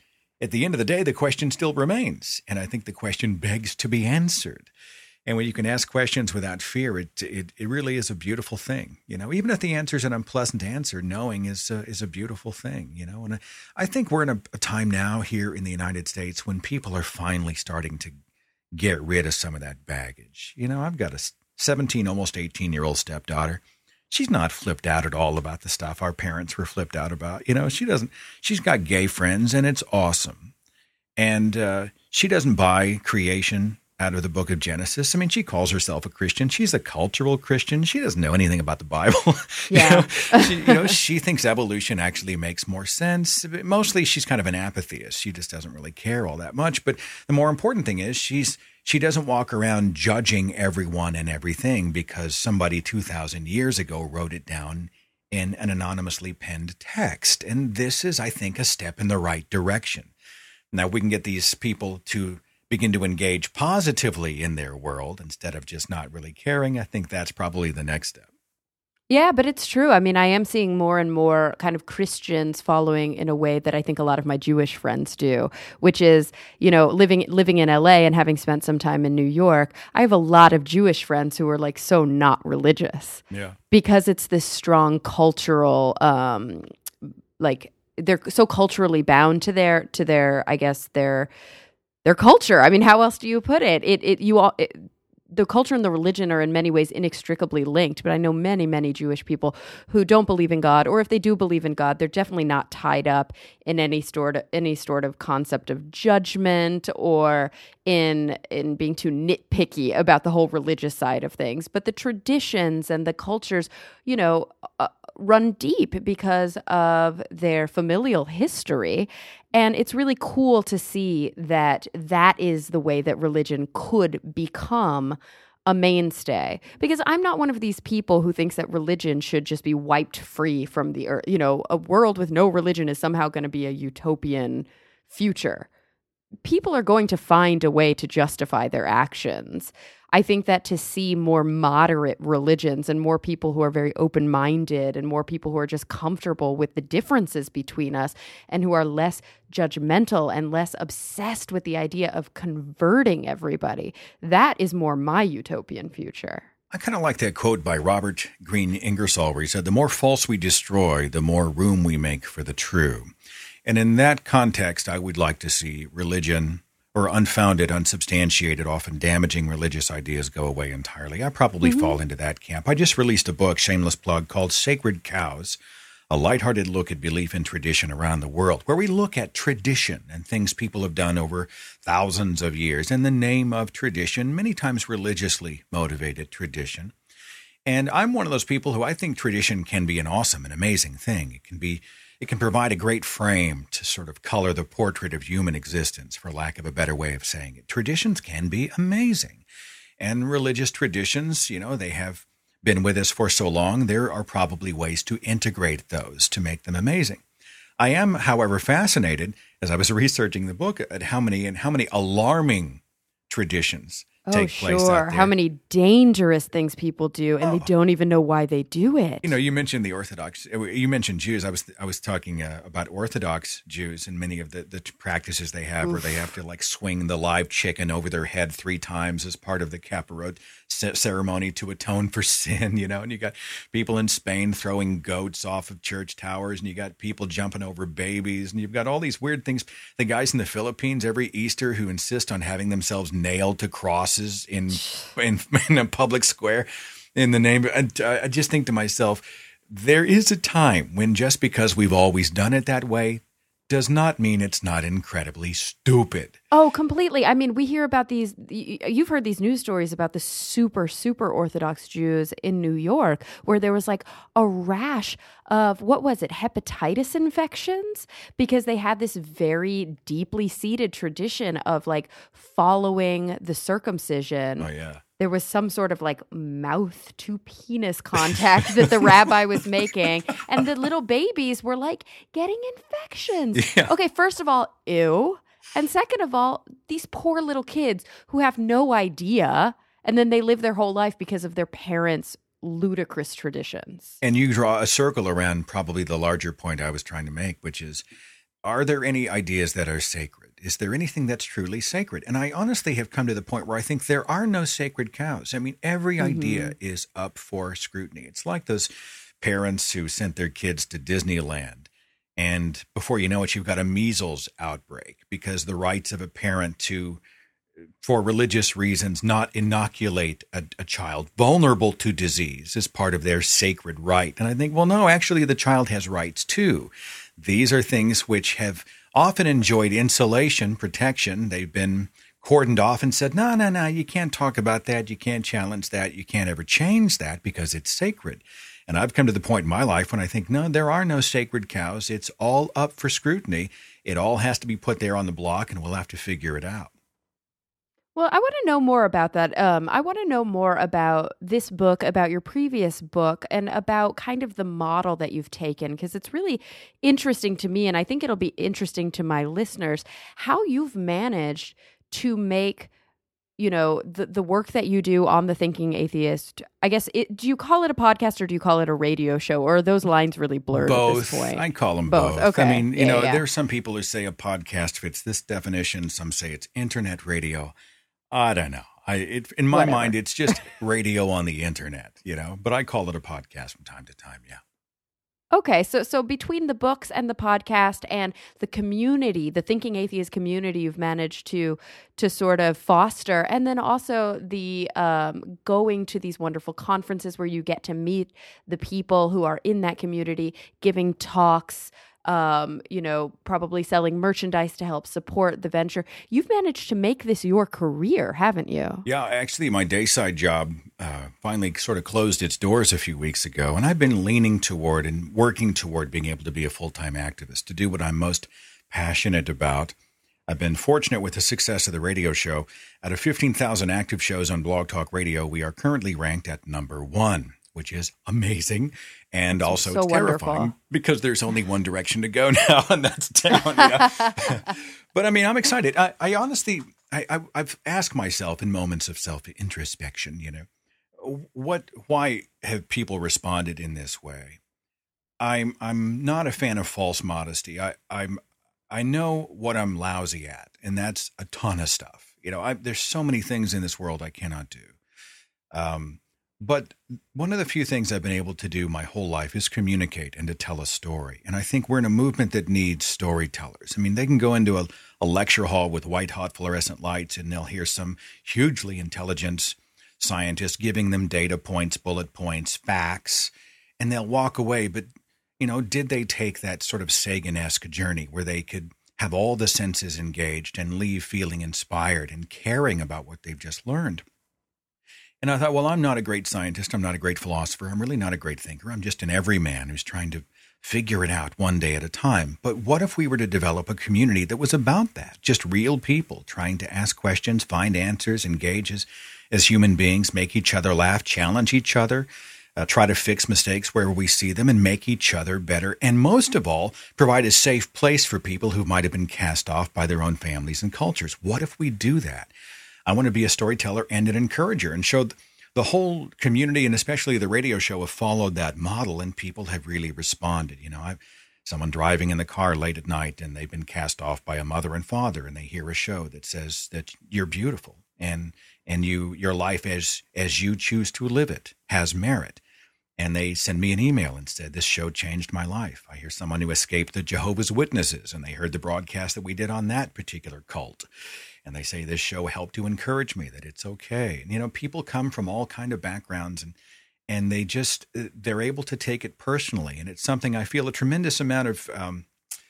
at the end of the day, the question still remains. And I think the question begs to be answered. And when you can ask questions without fear, it it, it really is a beautiful thing. You know, even if the answer is an unpleasant answer, knowing is a, is a beautiful thing, you know. And I, I think we're in a, a time now here in the United States when people are finally starting to get rid of some of that baggage. You know, I've got a seventeen, almost eighteen-year-old stepdaughter. She's not flipped out at all about the stuff our parents were flipped out about. You know, she doesn't, she's got gay friends and it's awesome. And uh, she doesn't buy creation out of the book of Genesis. I mean, she calls herself a Christian. She's a cultural Christian. She doesn't know anything about the Bible. Yeah. you know, she, you know, she thinks evolution actually makes more sense. Mostly she's kind of an apatheist. She just doesn't really care all that much. But the more important thing is she's she doesn't walk around judging everyone and everything because somebody two thousand years ago wrote it down in an anonymously penned text. And this is, I think, a step in the right direction. Now, we can get these people to begin to engage positively in their world instead of just not really caring. I think that's probably the next step. Yeah, but it's true. I mean, I am seeing more and more kind of Christians following in a way that I think a lot of my Jewish friends do, which is, you know, living living in L A and having spent some time in New York, I have a lot of Jewish friends who are like so not religious. Yeah. Because it's this strong cultural, um, like they're so culturally bound to their, to their, I guess, their their culture. I mean, how else do you put it? It, it, you all, it, the culture and the religion are in many ways inextricably linked. But I know many, many Jewish people who don't believe in God, or if they do believe in God, they're definitely not tied up in any sort of any sort of concept of judgment or in in being too nitpicky about the whole religious side of things. But the traditions and the cultures, you know, uh, run deep because of their familial history. And it's really cool to see that that is the way that religion could become a mainstay. Because I'm not one of these people who thinks that religion should just be wiped free from the earth. You know, a world with no religion is somehow going to be a utopian future. People are going to find a way to justify their actions. I think that to see more moderate religions and more people who are very open-minded and more people who are just comfortable with the differences between us and who are less judgmental and less obsessed with the idea of converting everybody, that is more my utopian future. I kind of like that quote by Robert Greene Ingersoll where he said, the more false we destroy, the more room we make for the true. And in that context, I would like to see religion or unfounded, unsubstantiated, often damaging religious ideas go away entirely. I probably mm-hmm. fall into that camp. I just released a book, shameless plug, called Sacred Cows, a lighthearted look at belief and tradition around the world, where we look at tradition and things people have done over thousands of years in the name of tradition, many times religiously motivated tradition. And I'm one of those people who I think tradition can be an awesome and amazing thing. It can be It can provide a great frame to sort of color the portrait of human existence, for lack of a better way of saying it. Traditions can be amazing. And religious traditions, you know, they have been with us for so long, there are probably ways to integrate those to make them amazing. I am, however, fascinated, as I was researching the book, at how many and how many alarming traditions take oh, place sure. out there. How many dangerous things people do, and oh. they don't even know why they do it. You know, you mentioned the Orthodox. You mentioned Jews. I was I was talking uh, about Orthodox Jews and many of the, the practices they have, Oof. where they have to like swing the live chicken over their head three times as part of the Kapparot ceremony to atone for sin. You know, and you got people in Spain throwing goats off of church towers, and you got people jumping over babies, and you've got all these weird things. The guys in the Philippines every Easter who insist on having themselves nailed to crosses in in, in a public square in the name. And I just think to myself, there is a time when just because we've always done it that way does not mean it's not incredibly stupid. Oh, completely. I mean, we hear about these, you've heard these news stories about the super, super Orthodox Jews in New York, where there was like a rash of, what was it, hepatitis infections? Because they had this very deeply seated tradition of like following the circumcision. Oh, yeah. There was some sort of like mouth to penis contact that the rabbi was making. And the little babies were like getting infections. Yeah. Okay, first of all, ew. And second of all, these poor little kids who have no idea. And then they live their whole life because of their parents' ludicrous traditions. And you draw a circle around probably the larger point I was trying to make, which is are there any ideas that are sacred? Is there anything that's truly sacred? And I honestly have come to the point where I think there are no sacred cows. I mean, every Mm-hmm. idea is up for scrutiny. It's like those parents who sent their kids to Disneyland, and before you know it, you've got a measles outbreak because the rights of a parent to, for religious reasons, not inoculate a, a child vulnerable to disease is part of their sacred right. And I think, well, no, actually the child has rights too. These are things which have often enjoyed insulation, protection. They've been cordoned off and said, no, no, no, you can't talk about that. You can't challenge that. You can't ever change that because it's sacred. And I've come to the point in my life when I think, no, there are no sacred cows. It's all up for scrutiny. It all has to be put there on the block, and we'll have to figure it out. Well, I want to know more about that. Um, I want to know more about this book, about your previous book, and about kind of the model that you've taken, because it's really interesting to me, and I think it'll be interesting to my listeners, how you've managed to make, you know, the, the work that you do on The Thinking Atheist. I guess, it, do you call it a podcast or do you call it a radio show? Or are those lines really blurred both. at this point? I call them both. both. Okay. I mean, you yeah, know, yeah. there are some people who say a podcast fits this definition. Some say it's internet radio. I don't know. I it, in my Whatever. mind, it's just radio on the internet, you know, but I call it a podcast from time to time. Yeah. Okay, so so between the books and the podcast and the community, the Thinking Atheist community, you've managed to to sort of foster, and then also the um, going to these wonderful conferences where you get to meet the people who are in that community, giving talks, um, you know, probably selling merchandise to help support the venture. You've managed to make this your career, haven't you? Yeah, actually, my dayside job uh, finally sort of closed its doors a few weeks ago, and I've been leaning toward and working toward being able to be a full-time activist, to do what I'm most passionate about. I've been fortunate with the success of the radio show. Out of fifteen thousand active shows on Blog Talk Radio, we are currently ranked at number one, which is amazing. And also so it's terrifying wonderful. because there's only one direction to go now, and that's down. You know? But I mean, I'm excited. I, I honestly, I, I, I've asked myself in moments of self-introspection, you know, what, why have people responded in this way? I'm, I'm not a fan of false modesty. I, I'm, I know what I'm lousy at, and that's a ton of stuff. You know, I, there's so many things in this world I cannot do. Um, But one of the few things I've been able to do my whole life is communicate and to tell a story. And I think we're in a movement that needs storytellers. I mean, they can go into a, a lecture hall with white hot fluorescent lights and they'll hear some hugely intelligent scientist giving them data points, bullet points, facts, and they'll walk away. But, you know, did they take that sort of Sagan-esque journey where they could have all the senses engaged and leave feeling inspired and caring about what they've just learned? And I thought, well, I'm not a great scientist. I'm not a great philosopher. I'm really not a great thinker. I'm just an everyman who's trying to figure it out one day at a time. But what if we were to develop a community that was about that? Just real people trying to ask questions, find answers, engage as, as human beings, make each other laugh, challenge each other, uh, try to fix mistakes where we see them and make each other better. And most of all, provide a safe place for people who might have been cast off by their own families and cultures. What if we do that? I want to be a storyteller and an encourager, and show the whole community and especially the radio show have followed that model, and people have really responded. You know, I've someone driving in the car late at night and they've been cast off by a mother and father, and they hear a show that says that you're beautiful and and you your life as as you choose to live it has merit. And they send me an email and said, this show changed my life. I hear someone who escaped the Jehovah's Witnesses, and they heard the broadcast that we did on that particular cult. And they say this show helped to encourage me that it's okay. And, you know, people come from all kind of backgrounds, and and they just, they're able to take it personally. And it's something I feel a tremendous amount of, um,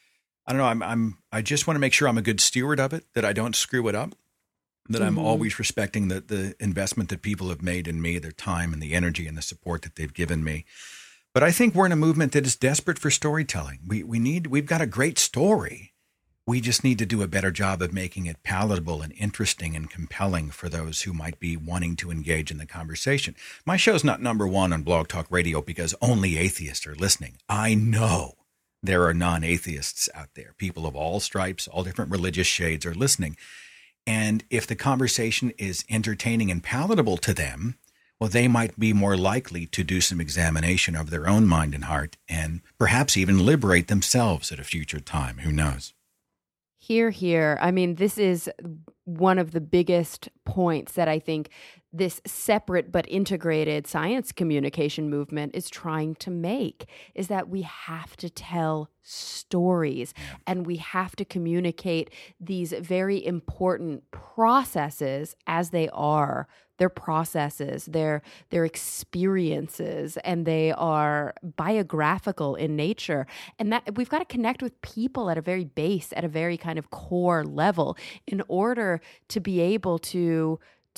I don't know, I'm, I'm, I just want to make sure I'm a good steward of it, that I don't screw it up, that mm-hmm. I'm always respecting the, the investment that people have made in me, their time and the energy and the support that they've given me. But I think we're in a movement that is desperate for storytelling. We, we need, we've got a great story. We just need to do a better job of making it palatable and interesting and compelling for those who might be wanting to engage in the conversation. My show's not number one on Blog Talk Radio because only atheists are listening. I know there are non-atheists out there. People of all stripes, all different religious shades are listening. And if the conversation is entertaining and palatable to them, well, they might be more likely to do some examination of their own mind and heart and perhaps even liberate themselves at a future time. Who knows? Here, here. I mean, this is one of the biggest points that I think this separate but integrated science communication movement is trying to make, is that we have to tell stories and we have to communicate these very important processes as they are. Their processes, their their experiences, and they are biographical in nature. And that we've got to connect with people at a very base, at a very kind of core level, in order to be able to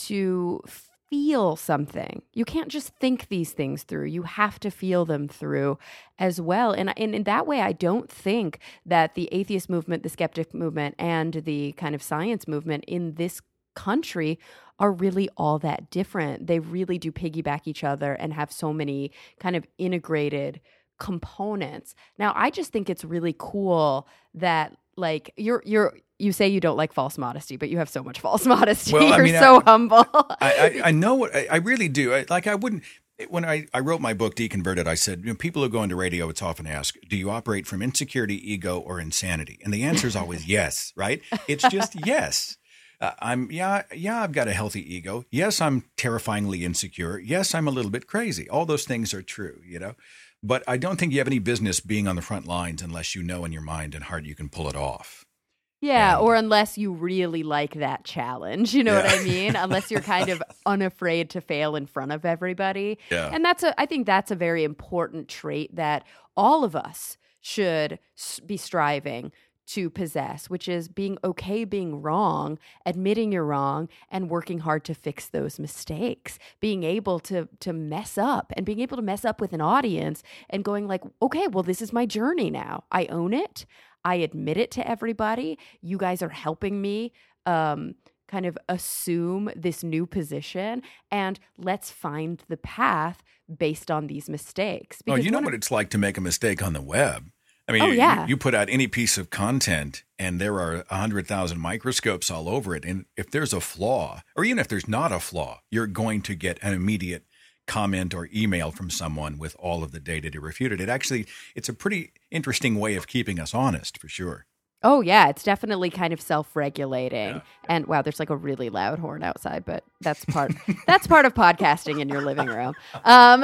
to feel something. You can't just think these things through. You have to feel them through as well. And, and in that way, I don't think that the atheist movement, the skeptic movement, and the kind of science movement in this country are really all that different. They really do piggyback each other and have so many kind of integrated components. Now, I just think it's really cool that like you're you're you say you don't like false modesty, but you have so much false modesty. Well, I you're mean, so I, humble. I, I, I know what I, I really do. I, like I wouldn't. When I, I wrote my book, Deconverted, I said, you know, people who go into radio, it's often asked, do you operate from insecurity, ego, or insanity? And the answer is always yes, right? It's just yes. Uh, I'm yeah yeah I've got a healthy ego. Yes, I'm terrifyingly insecure. Yes, I'm a little bit crazy. All those things are true, you know. But I don't think you have any business being on the front lines unless you know in your mind and heart you can pull it off. Yeah, And- or unless you really like that challenge, you know Yeah. what I mean? Unless you're kind of unafraid to fail in front of everybody. Yeah. And that's a I think that's a very important trait that all of us should s- be striving to possess, which is being okay being wrong, admitting you're wrong, and working hard to fix those mistakes. Being able to to mess up and being able to mess up with an audience and going like, okay, well, this is my journey now. I own it. I admit it to everybody. You guys are helping me um, kind of assume this new position, and let's find the path based on these mistakes. Oh, you know one what of- it's like to make a mistake on the web. I mean, Oh, you- yeah. you, you put out any piece of content and there are one hundred thousand microscopes all over it. And if there's a flaw, or even if there's not a flaw, you're going to get an immediate comment or email from someone with all of the data to refute it. It actually, it's a pretty interesting way of keeping us honest, for sure. Oh, yeah, it's definitely kind of self-regulating. Yeah. And wow, there's like a really loud horn outside, but that's part that's part of podcasting in your living room. Um,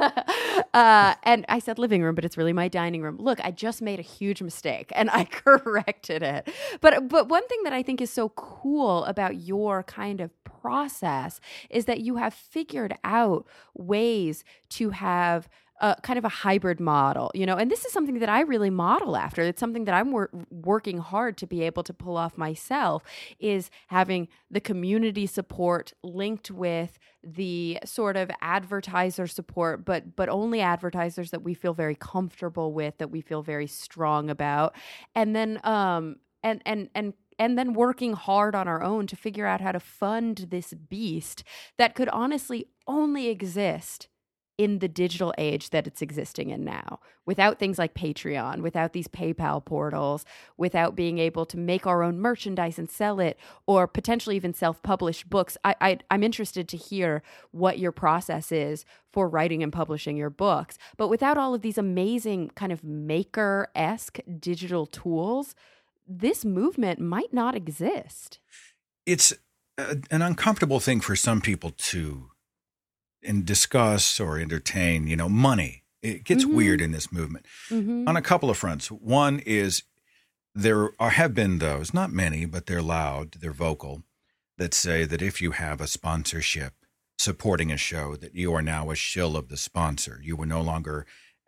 uh, and I said living room, but it's really my dining room. Look, I just made a huge mistake and I corrected it. But but one thing that I think is so cool about your kind of process is that you have figured out ways to have a kind of a hybrid model, you know, and this is something that I really model after. It's something that I'm wor- working hard to be able to pull off myself, is having the community support linked with the sort of advertiser support, but but only advertisers that we feel very comfortable with, that we feel very strong about, and then um and and and and then working hard on our own to figure out how to fund this beast that could honestly only exist in the digital age that it's existing in now, without things like Patreon, without these PayPal portals, without being able to make our own merchandise and sell it, or potentially even self-publish books. I, I, I'm interested to hear what your process is for writing and publishing your books. But without all of these amazing kind of maker-esque digital tools, this movement might not exist. It's a, an uncomfortable thing for some people to and discuss or entertain, you know, money. It gets Mhm. weird in this movement Mm-hmm. on a couple of fronts. One is there are, have been those, not many, but they're loud, they're vocal, that say that if you have a sponsorship supporting a show, that you are now a shill of the sponsor. You are no longer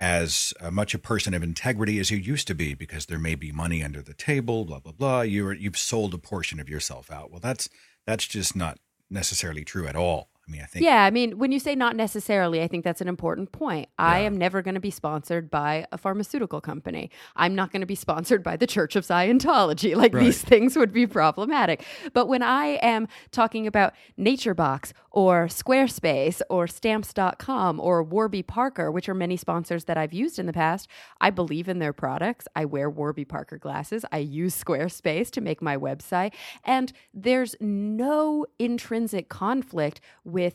as uh, much a person of integrity as you used to be because there may be money under the table, blah, blah, blah. You're, you've sold a portion of yourself out. Well, that's that's just not necessarily true at all. I mean, I think Yeah, I mean, when you say not necessarily, I think that's an important point. I Yeah. am never going to be sponsored by a pharmaceutical company. I'm not going to be sponsored by the Church of Scientology. Like, Right. these things would be problematic. But when I am talking about NatureBox or Squarespace or Stamps dot com or Warby Parker, which are many sponsors that I've used in the past, I believe in their products. I wear Warby Parker glasses. I use Squarespace to make my website. And there's no intrinsic conflict with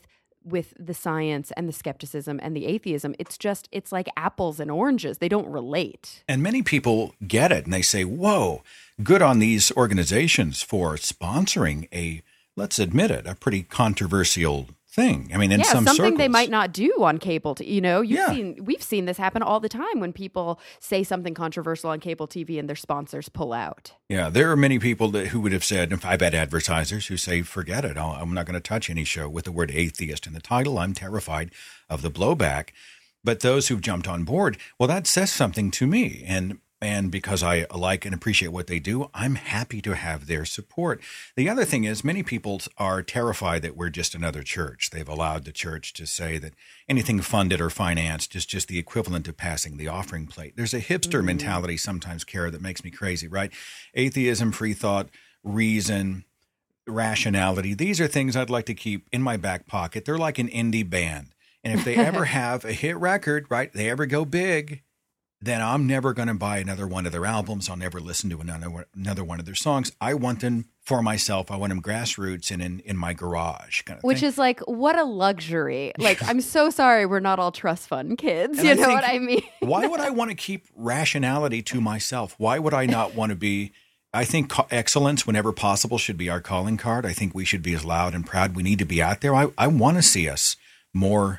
with the science and the skepticism and the atheism. It's just, it's like apples and oranges. They don't relate. And many people get it and they say, whoa, good on these organizations for sponsoring a, let's admit it, a pretty controversial thing. I mean, in yeah, some something circles. they might not do on cable. T- you know, you've Yeah. seen, we've seen this happen all the time when people say something controversial on cable T V and their sponsors pull out. Yeah, there are many people that, who would have said, if I've had advertisers who say, forget it, I'll, I'm not going to touch any show with the word atheist in the title. I'm terrified of the blowback. But those who've jumped on board, well, that says something to me. And And because I like and appreciate what they do, I'm happy to have their support. The other thing is many people are terrified that we're just another church. They've allowed the church to say that anything funded or financed is just the equivalent of passing the offering plate. There's a hipster mm-hmm. mentality sometimes, Kara, that makes me crazy, right? Atheism, free thought, reason, rationality. These are things I'd like to keep in my back pocket. They're like an indie band. And if they ever have a hit record, right, they ever go big, then I'm never going to buy another one of their albums. I'll never listen to another another one of their songs. I want them for myself. I want them grassroots and in, in my garage kind of Which thing. is like, what a luxury. Like, I'm so sorry we're not all trust fund kids. And you I know think, what I mean? Why would I want to keep rationality to myself? Why would I not want to be... I think co- excellence, whenever possible, should be our calling card. I think we should be as loud and proud. We need to be out there. I, I want to see us more...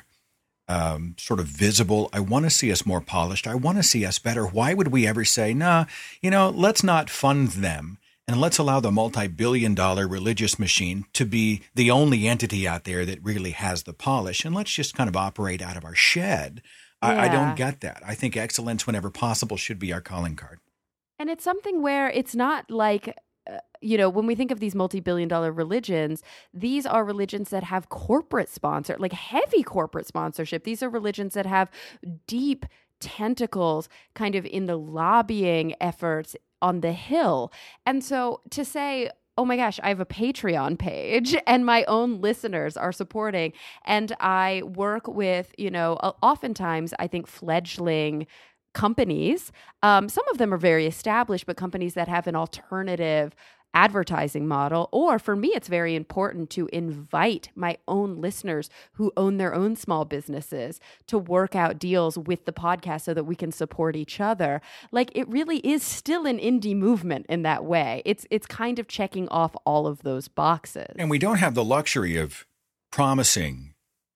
Um, sort of visible. I want to see us more polished. I want to see us better. Why would we ever say, nah, you know, let's not fund them and let's allow the multi-billion dollar religious machine to be the only entity out there that really has the polish, and let's just kind of operate out of our shed. I, yeah. I don't get that. I think excellence, whenever possible, should be our calling card. And it's something where it's not like... Uh, you know, when we think of these multi-billion dollar religions, these are religions that have corporate sponsor, like heavy corporate sponsorship. These are religions that have deep tentacles kind of in the lobbying efforts on the Hill. And so to say, oh my gosh, I have a Patreon page and my own listeners are supporting, and I work with, you know, oftentimes I think fledgling companies. Um, some of them are very established, but companies that have an alternative advertising model. Or for me, it's very important to invite my own listeners who own their own small businesses to work out deals with the podcast so that we can support each other. Like, it really is still an indie movement in that way. It's it's kind of checking off all of those boxes. And we don't have the luxury of promising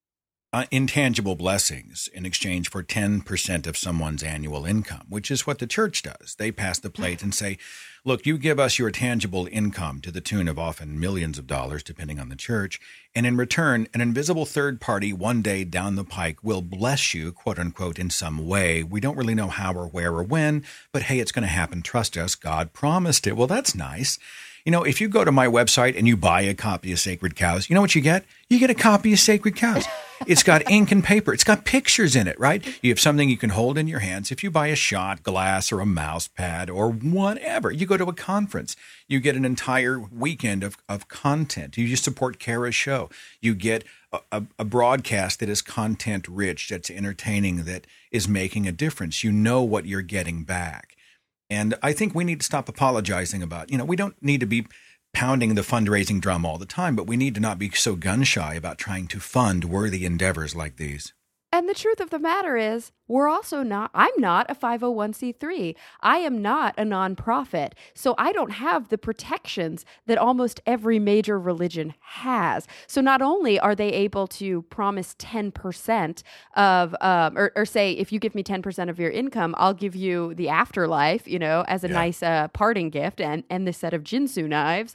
Uh, intangible blessings in exchange for ten percent of someone's annual income, which is what the church does. They pass the plate and say, look, you give us your tangible income to the tune of often millions of dollars, depending on the church. And in return, an invisible third party one day down the pike will bless you, quote unquote, in some way. We don't really know how or where or when, but hey, it's going to happen. Trust us. God promised it. Well, that's nice. You know, if you go to my website and you buy a copy of Sacred Cows, you know what you get? You get a copy of Sacred Cows. It's got ink and paper. It's got pictures in it, right? You have something you can hold in your hands. If you buy a shot glass or a mouse pad or whatever, you go to a conference, you get an entire weekend of, of content. You just support Kara's show. You get a, a, a broadcast that is content rich, that's entertaining, that is making a difference. You know what you're getting back. And I think we need to stop apologizing about, you know, we don't need to be pounding the fundraising drum all the time, but we need to not be so gun shy about trying to fund worthy endeavors like these. And the truth of the matter is, we're also not, I'm not a five oh one c three. I am not a nonprofit. So I don't have the protections that almost every major religion has. So not only are they able to promise ten percent of, um, or, or say, if you give me ten percent of your income, I'll give you the afterlife, you know, as a Yeah. nice uh, parting gift and, and this set of Jinsu knives.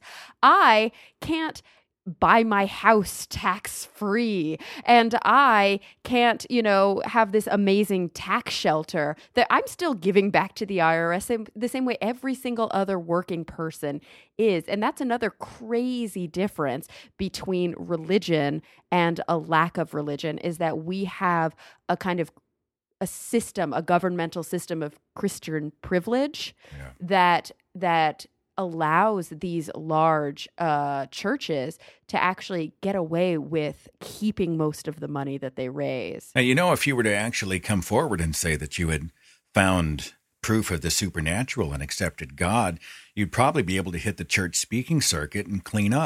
I can't buy my house tax free, and I can't, you know, have this amazing tax shelter that I'm still giving back to the I R S the same way every single other working person is. And that's another crazy difference between religion and a lack of religion, is that we have a kind of a system, a governmental system of Christian privilege Yeah. that that allows these large uh, churches to actually get away with keeping most of the money that they raise. Now, you know, if you were to actually come forward and say that you had found proof of the supernatural and accepted God, you'd probably be able to hit the church speaking circuit and clean up.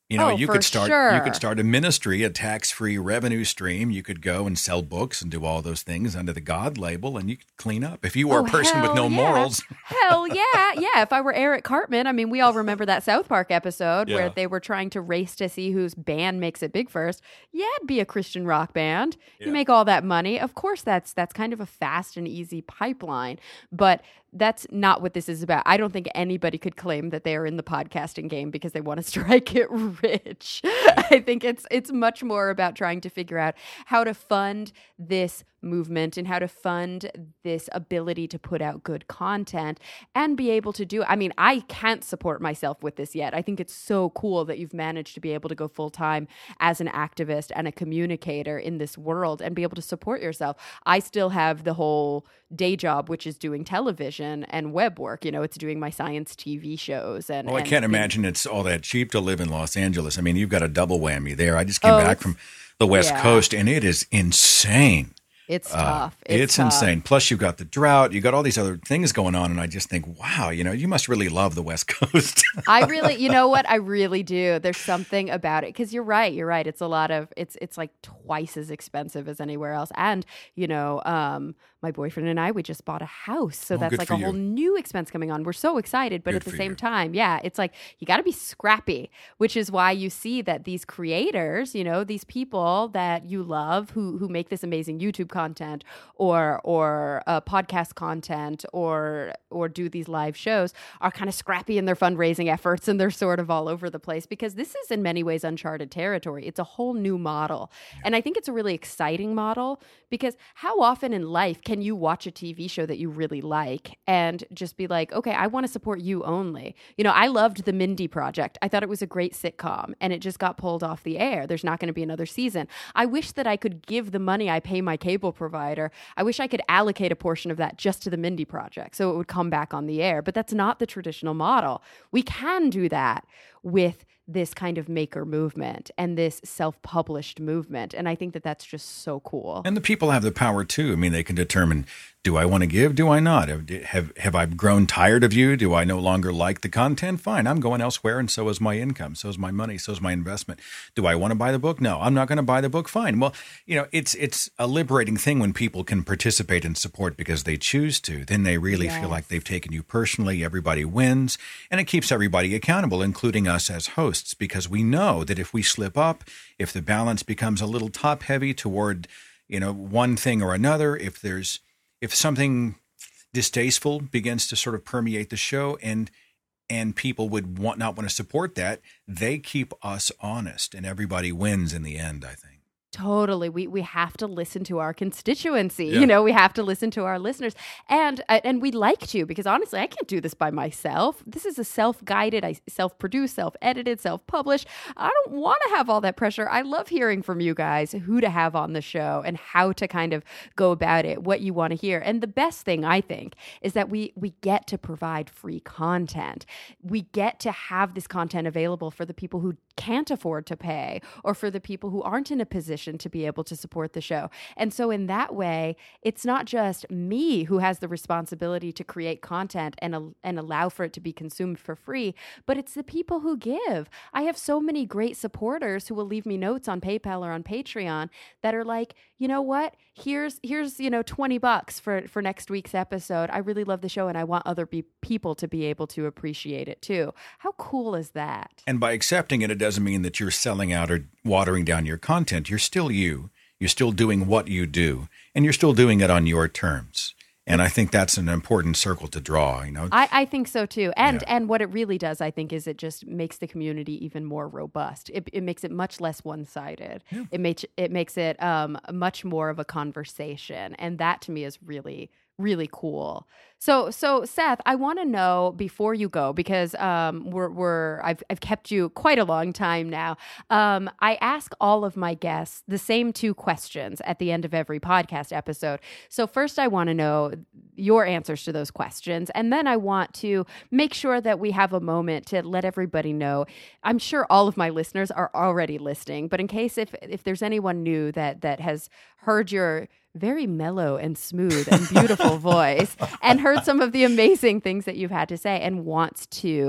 You know, Oh, you for could start sure. you could start a ministry, a tax-free revenue stream. You could go and sell books and do all those things under the God label, and you could clean up. If you were Oh, a person with hell no yeah. morals, Hell yeah. Yeah. If I were Eric Cartman, I mean, we all remember that South Park episode Yeah. where they were trying to race to see whose band makes it big first. Yeah, it'd be a Christian rock band. Yeah. You make all that money. Of course, that's that's kind of a fast and easy pipeline. But that's not what this is about. I don't think anybody could claim that they are in the podcasting game because they want to strike it rich. I think it's it's much more about trying to figure out how to fund this movement and how to fund this ability to put out good content and be able to do it. I mean, I can't support myself with this yet. I think it's so cool that you've managed to be able to go full time as an activist and a communicator in this world and be able to support yourself. I still have the whole day job, which is doing television and web work. You know, it's doing my science T V shows. And well, I and can't things. imagine it's all that cheap to live in Los Angeles. I mean, you've got a double whammy there. I just came Oh, back it's- from the West yeah. Coast, and it is insane. It's Uh, tough. It's, It's, tough. insane. Plus, you've got the drought. You got all these other things going on, and I just think, wow, you know, you must really love the West Coast. I really, you know what? I really do. There's something about it because you're right. You're right. It's a lot of it's it's like twice as expensive as anywhere else. And you know, um, my boyfriend and I we just bought a house, so Oh, that's good like for a whole you. new expense coming on. We're so excited, but Good at the for same you. time, yeah, it's like you got to be scrappy, which is why you see that these creators, you know, these people that you love who who make this amazing YouTube content or or uh, podcast content or or do these live shows are kind of scrappy in their fundraising efforts, and they're sort of all over the place because this is in many ways uncharted territory. It's a whole new model, and I think it's a really exciting model because how often in life can you watch a T V show that you really like and just be like, okay, I want to support you only. You know, I loved The Mindy Project. I thought it was a great sitcom, and it just got pulled off the air. There's not going to be another season. I wish that I could give the money I pay my cable provider. I wish I could allocate a portion of that just to The Mindy Project so it would come back on the air. But that's not the traditional model. We can do that with this kind of maker movement and this self-published movement. And I think that that's just so cool. And the people have the power too. I mean, they can determine, do I want to give? Do I not? Have, have have I grown tired of you? Do I no longer like the content? Fine, I'm going elsewhere, and so is my income, so is my money, so is my investment. Do I want to buy the book? No, I'm not going to buy the book. Fine. Well, you know, it's it's a liberating thing when people can participate and support because they choose to. Then they really Yes. feel like they've taken you personally. Everybody wins, and it keeps everybody accountable, including us as hosts, because we know that if we slip up, if the balance becomes a little top heavy toward, you know, one thing or another, if there's if something distasteful begins to sort of permeate the show and and people would want not want to support that, they keep us honest and everybody wins in the end, I think. Totally. We we have to listen to our constituency. Yeah. You know, we have to listen to our listeners. And uh, and we'd like to, because honestly, I can't do this by myself. This is a self-guided, I self-produced, self-edited, self-published. I don't want to have all that pressure. I love hearing from you guys who to have on the show and how to kind of go about it, what you want to hear. And the best thing, I think, is that we we get to provide free content. We get to have this content available for the people who can't afford to pay or for the people who aren't in a position to be able to support the show. And so in that way, it's not just me who has the responsibility to create content and, and allow for it to be consumed for free, but it's the people who give. I have so many great supporters who will leave me notes on PayPal or on Patreon that are like, you know what? Here's, here's, you know, twenty bucks for, for next week's episode. I really love the show and I want other be- people to be able to appreciate it too. How cool is that? And by accepting it, it doesn't mean that you're selling out or watering down your content. You're still you. You're still doing what you do, and you're still doing it on your terms. And I think that's an important circle to draw, you know. I, I think so too. And Yeah. and what it really does, I think, is it just makes the community even more robust. It, it makes it much less one-sided. Yeah. It makes it makes it um, much more of a conversation. And that to me is really, really cool. So, so Seth, I want to know before you go, because um, we're, we're I've, I've kept you quite a long time now. Um, I ask all of my guests the same two questions at the end of every podcast episode. So first, I want to know your answers to those questions, and then I want to make sure that we have a moment to let everybody know. I'm sure all of my listeners are already listening, but in case if if there's anyone new that that has heard your very mellow and smooth and beautiful voice and heard some of the amazing things that you've had to say and wants to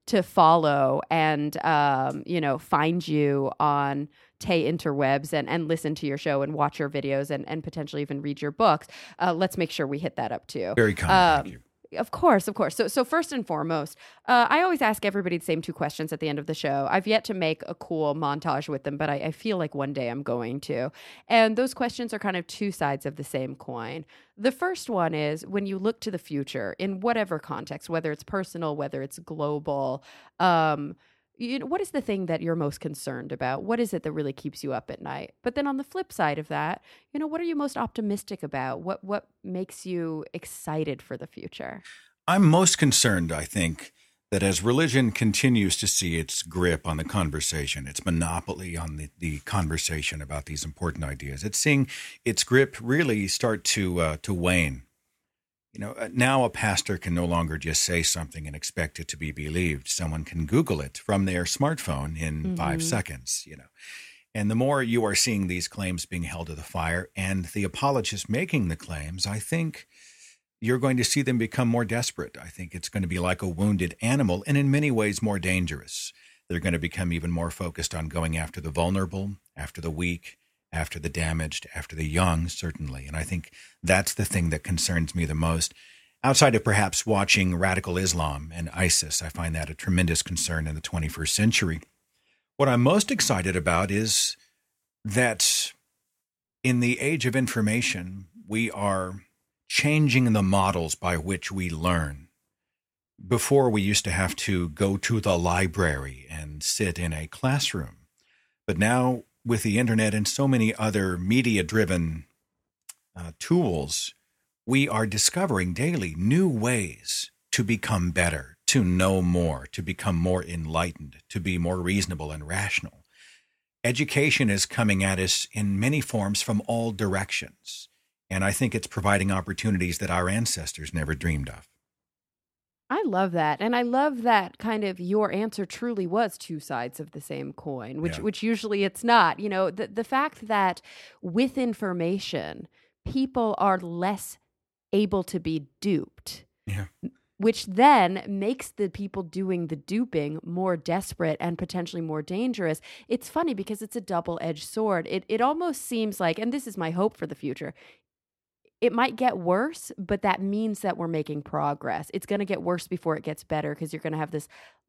to follow and, um, you know, find you on Tay interwebs and, and listen to your show and watch your videos and, and potentially even read your books, uh, let's make sure we hit that up too. Very kind. Um, Thank you. Of course, of course. So, so first and foremost, uh, I always ask everybody the same two questions at the end of the show. I've yet to make a cool montage with them, but I, I feel like one day I'm going to. And those questions are kind of two sides of the same coin. The first one is, when you look to the future in whatever context, whether it's personal, whether it's global, um, you know, what is the thing that you're most concerned about? What is it that really keeps you up at night? But then on the flip side of that, you know, what are you most optimistic about? What what makes you excited for the future? I'm most concerned, I think, that as religion continues to see its grip on the conversation, its monopoly on the, the conversation about these important ideas, it's seeing its grip really start to uh, to wane. You know, now a pastor can no longer just say something and expect it to be believed. Someone can Google it from their smartphone in mm-hmm. five seconds, you know. And the more you are seeing these claims being held to the fire and the apologists making the claims, I think you're going to see them become more desperate. I think it's going to be like a wounded animal and in many ways more dangerous. They're going to become even more focused on going after the vulnerable, after the weak, after the damaged, after the young, certainly. And I think that's the thing that concerns me the most. Outside of perhaps watching radical Islam and ISIS, I find that a tremendous concern in the twenty-first century. What I'm most excited about is that in the age of information, we are changing the models by which we learn. Before, we used to have to go to the library and sit in a classroom. But now, with the internet and so many other media-driven uh, tools, we are discovering daily new ways to become better, to know more, to become more enlightened, to be more reasonable and rational. Education is coming at us in many forms from all directions, and I think it's providing opportunities that our ancestors never dreamed of. I love that. And I love that kind of your answer truly was two sides of the same coin, which Yeah. which usually it's not. You know, the, the fact that with information, people are less able to be duped, Yeah. which then makes the people doing the duping more desperate and potentially more dangerous. It's funny because it's a double-edged sword. It it almost seems like, and this is my hope for the future, it might get worse, but that means that we're making progress. It's going to get worse before it gets better because you're going to have this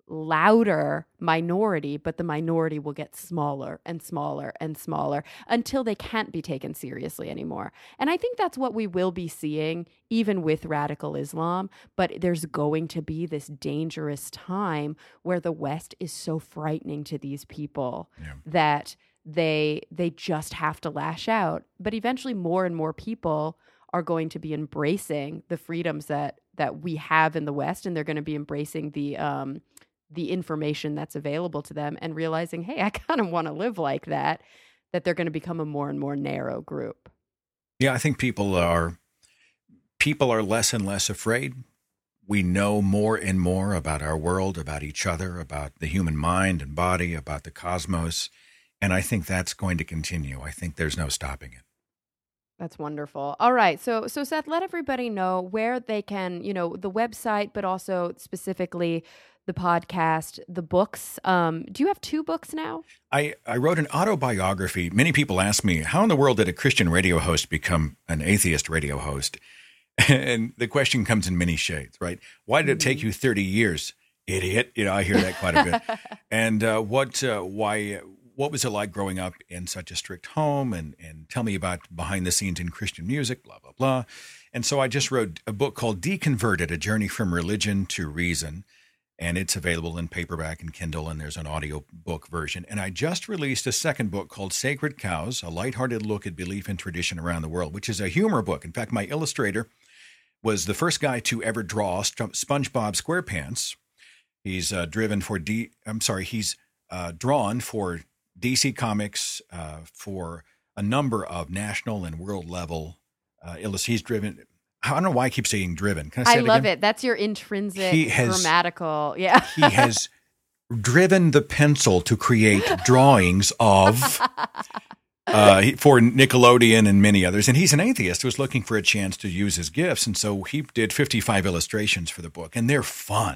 louder minority, but the minority will get smaller and smaller and smaller until they can't be taken seriously anymore. And I think that's what we will be seeing even with radical Islam, but there's going to be this dangerous time where the West is so frightening to these people Yeah. that they they just have to lash out. But eventually more and more people are going to be embracing the freedoms that that we have in the West, and they're going to be embracing the um, the information that's available to them and realizing, hey, I kind of want to live like that, that they're going to become a more and more narrow group. Yeah, I think people are people are less and less afraid. We know more and more about our world, about each other, about the human mind and body, about the cosmos, and I think that's going to continue. I think there's no stopping it. That's wonderful. All right. So, so Seth, let everybody know where they can, you know, the website, but also specifically the podcast, the books. Um, do you have two books now? I, I wrote an autobiography. Many people ask me, how in the world did a Christian radio host become an atheist radio host? And the question comes in many shades, right? Why did it take you thirty years, idiot? You know, I hear that quite a bit. And uh, what, uh, why, what was it like growing up in such a strict home? And, and tell me about behind the scenes in Christian music, blah, blah, blah. And so I just wrote a book called Deconverted, A Journey from Religion to Reason. And it's available in paperback and Kindle, and there's an audio book version. And I just released a second book called Sacred Cows, a lighthearted look at belief and tradition around the world, which is a humor book. In fact, my illustrator was the first guy to ever draw SpongeBob SquarePants. He's uh, driven for D. I'm sorry, he's uh, drawn for D C Comics uh, for a number of national and world level uh, illustrations. He's driven. I don't know why I keep saying driven. Can I say I it love again? it. That's your intrinsic He has- grammatical. Yeah. He has driven the pencil to create drawings of uh, for Nickelodeon and many others. And he's an atheist who was looking for a chance to use his gifts. And so he did fifty-five illustrations for the book, and they're fun.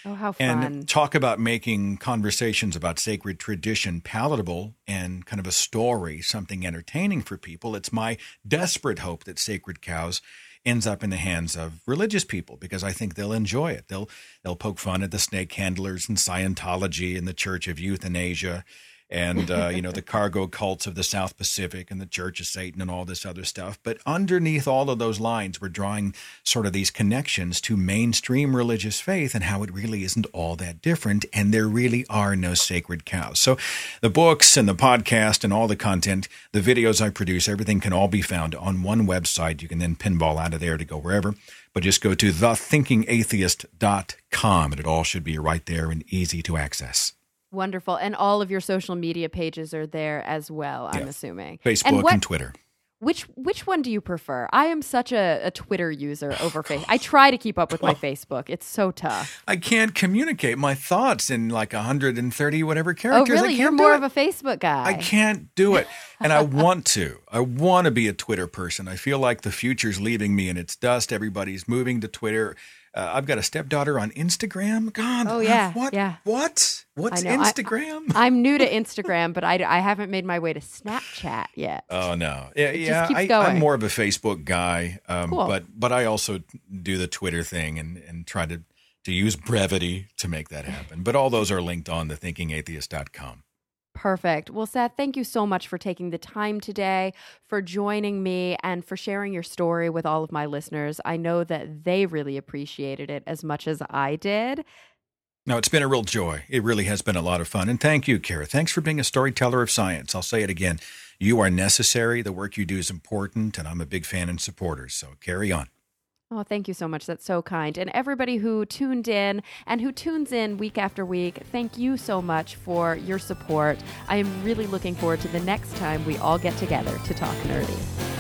Oh, how fun. And talk about making conversations about sacred tradition palatable and kind of a story, something entertaining for people. It's my desperate hope that Sacred Cows ends up in the hands of religious people, because I think they'll enjoy it. They'll they'll poke fun at the snake handlers and Scientology and the Church of Euthanasia and, uh, you know, the cargo cults of the South Pacific and the Church of Satan and all this other stuff. But underneath all of those lines, we're drawing sort of these connections to mainstream religious faith and how it really isn't all that different. And there really are no sacred cows. So the books and the podcast and all the content, the videos I produce, everything can all be found on one website. You can then pinball out of there to go wherever. But just go to the thinking atheist dot com and it all should be right there and easy to access. Wonderful. And all of your social media pages are there as well, I'm yeah. assuming. Facebook and, what, and Twitter. Which which one do you prefer? I am such a, a Twitter user over Facebook. I try to keep up with my Facebook. It's so tough. I can't communicate my thoughts in like one hundred thirty whatever characters. Oh, really? You're more of a Facebook guy. I can't do it. And I want to. I want to be a Twitter person. I feel like the future's leaving me in its dust. Everybody's moving to Twitter. Uh, I've got a stepdaughter on Instagram. God, oh yeah, what? yeah. What? What's Instagram? I, I'm new to Instagram, but I, I haven't made my way to Snapchat yet. Oh no, yeah, it yeah. Just keeps I, going. I'm more of a Facebook guy, um, cool. but but I also do the Twitter thing and and try to to use brevity to make that happen. But all those are linked on the thinking atheist dot com. Perfect. Well, Seth, thank you so much for taking the time today, for joining me, and for sharing your story with all of my listeners. I know that they really appreciated it as much as I did. No, it's been a real joy. It really has been a lot of fun. And thank you, Kara. Thanks for being a storyteller of science. I'll say it again. You are necessary. The work you do is important, and I'm a big fan and supporter. So carry on. Oh, thank you so much. That's so kind. And everybody who tuned in and who tunes in week after week, thank you so much for your support. I am really looking forward to the next time we all get together to talk nerdy.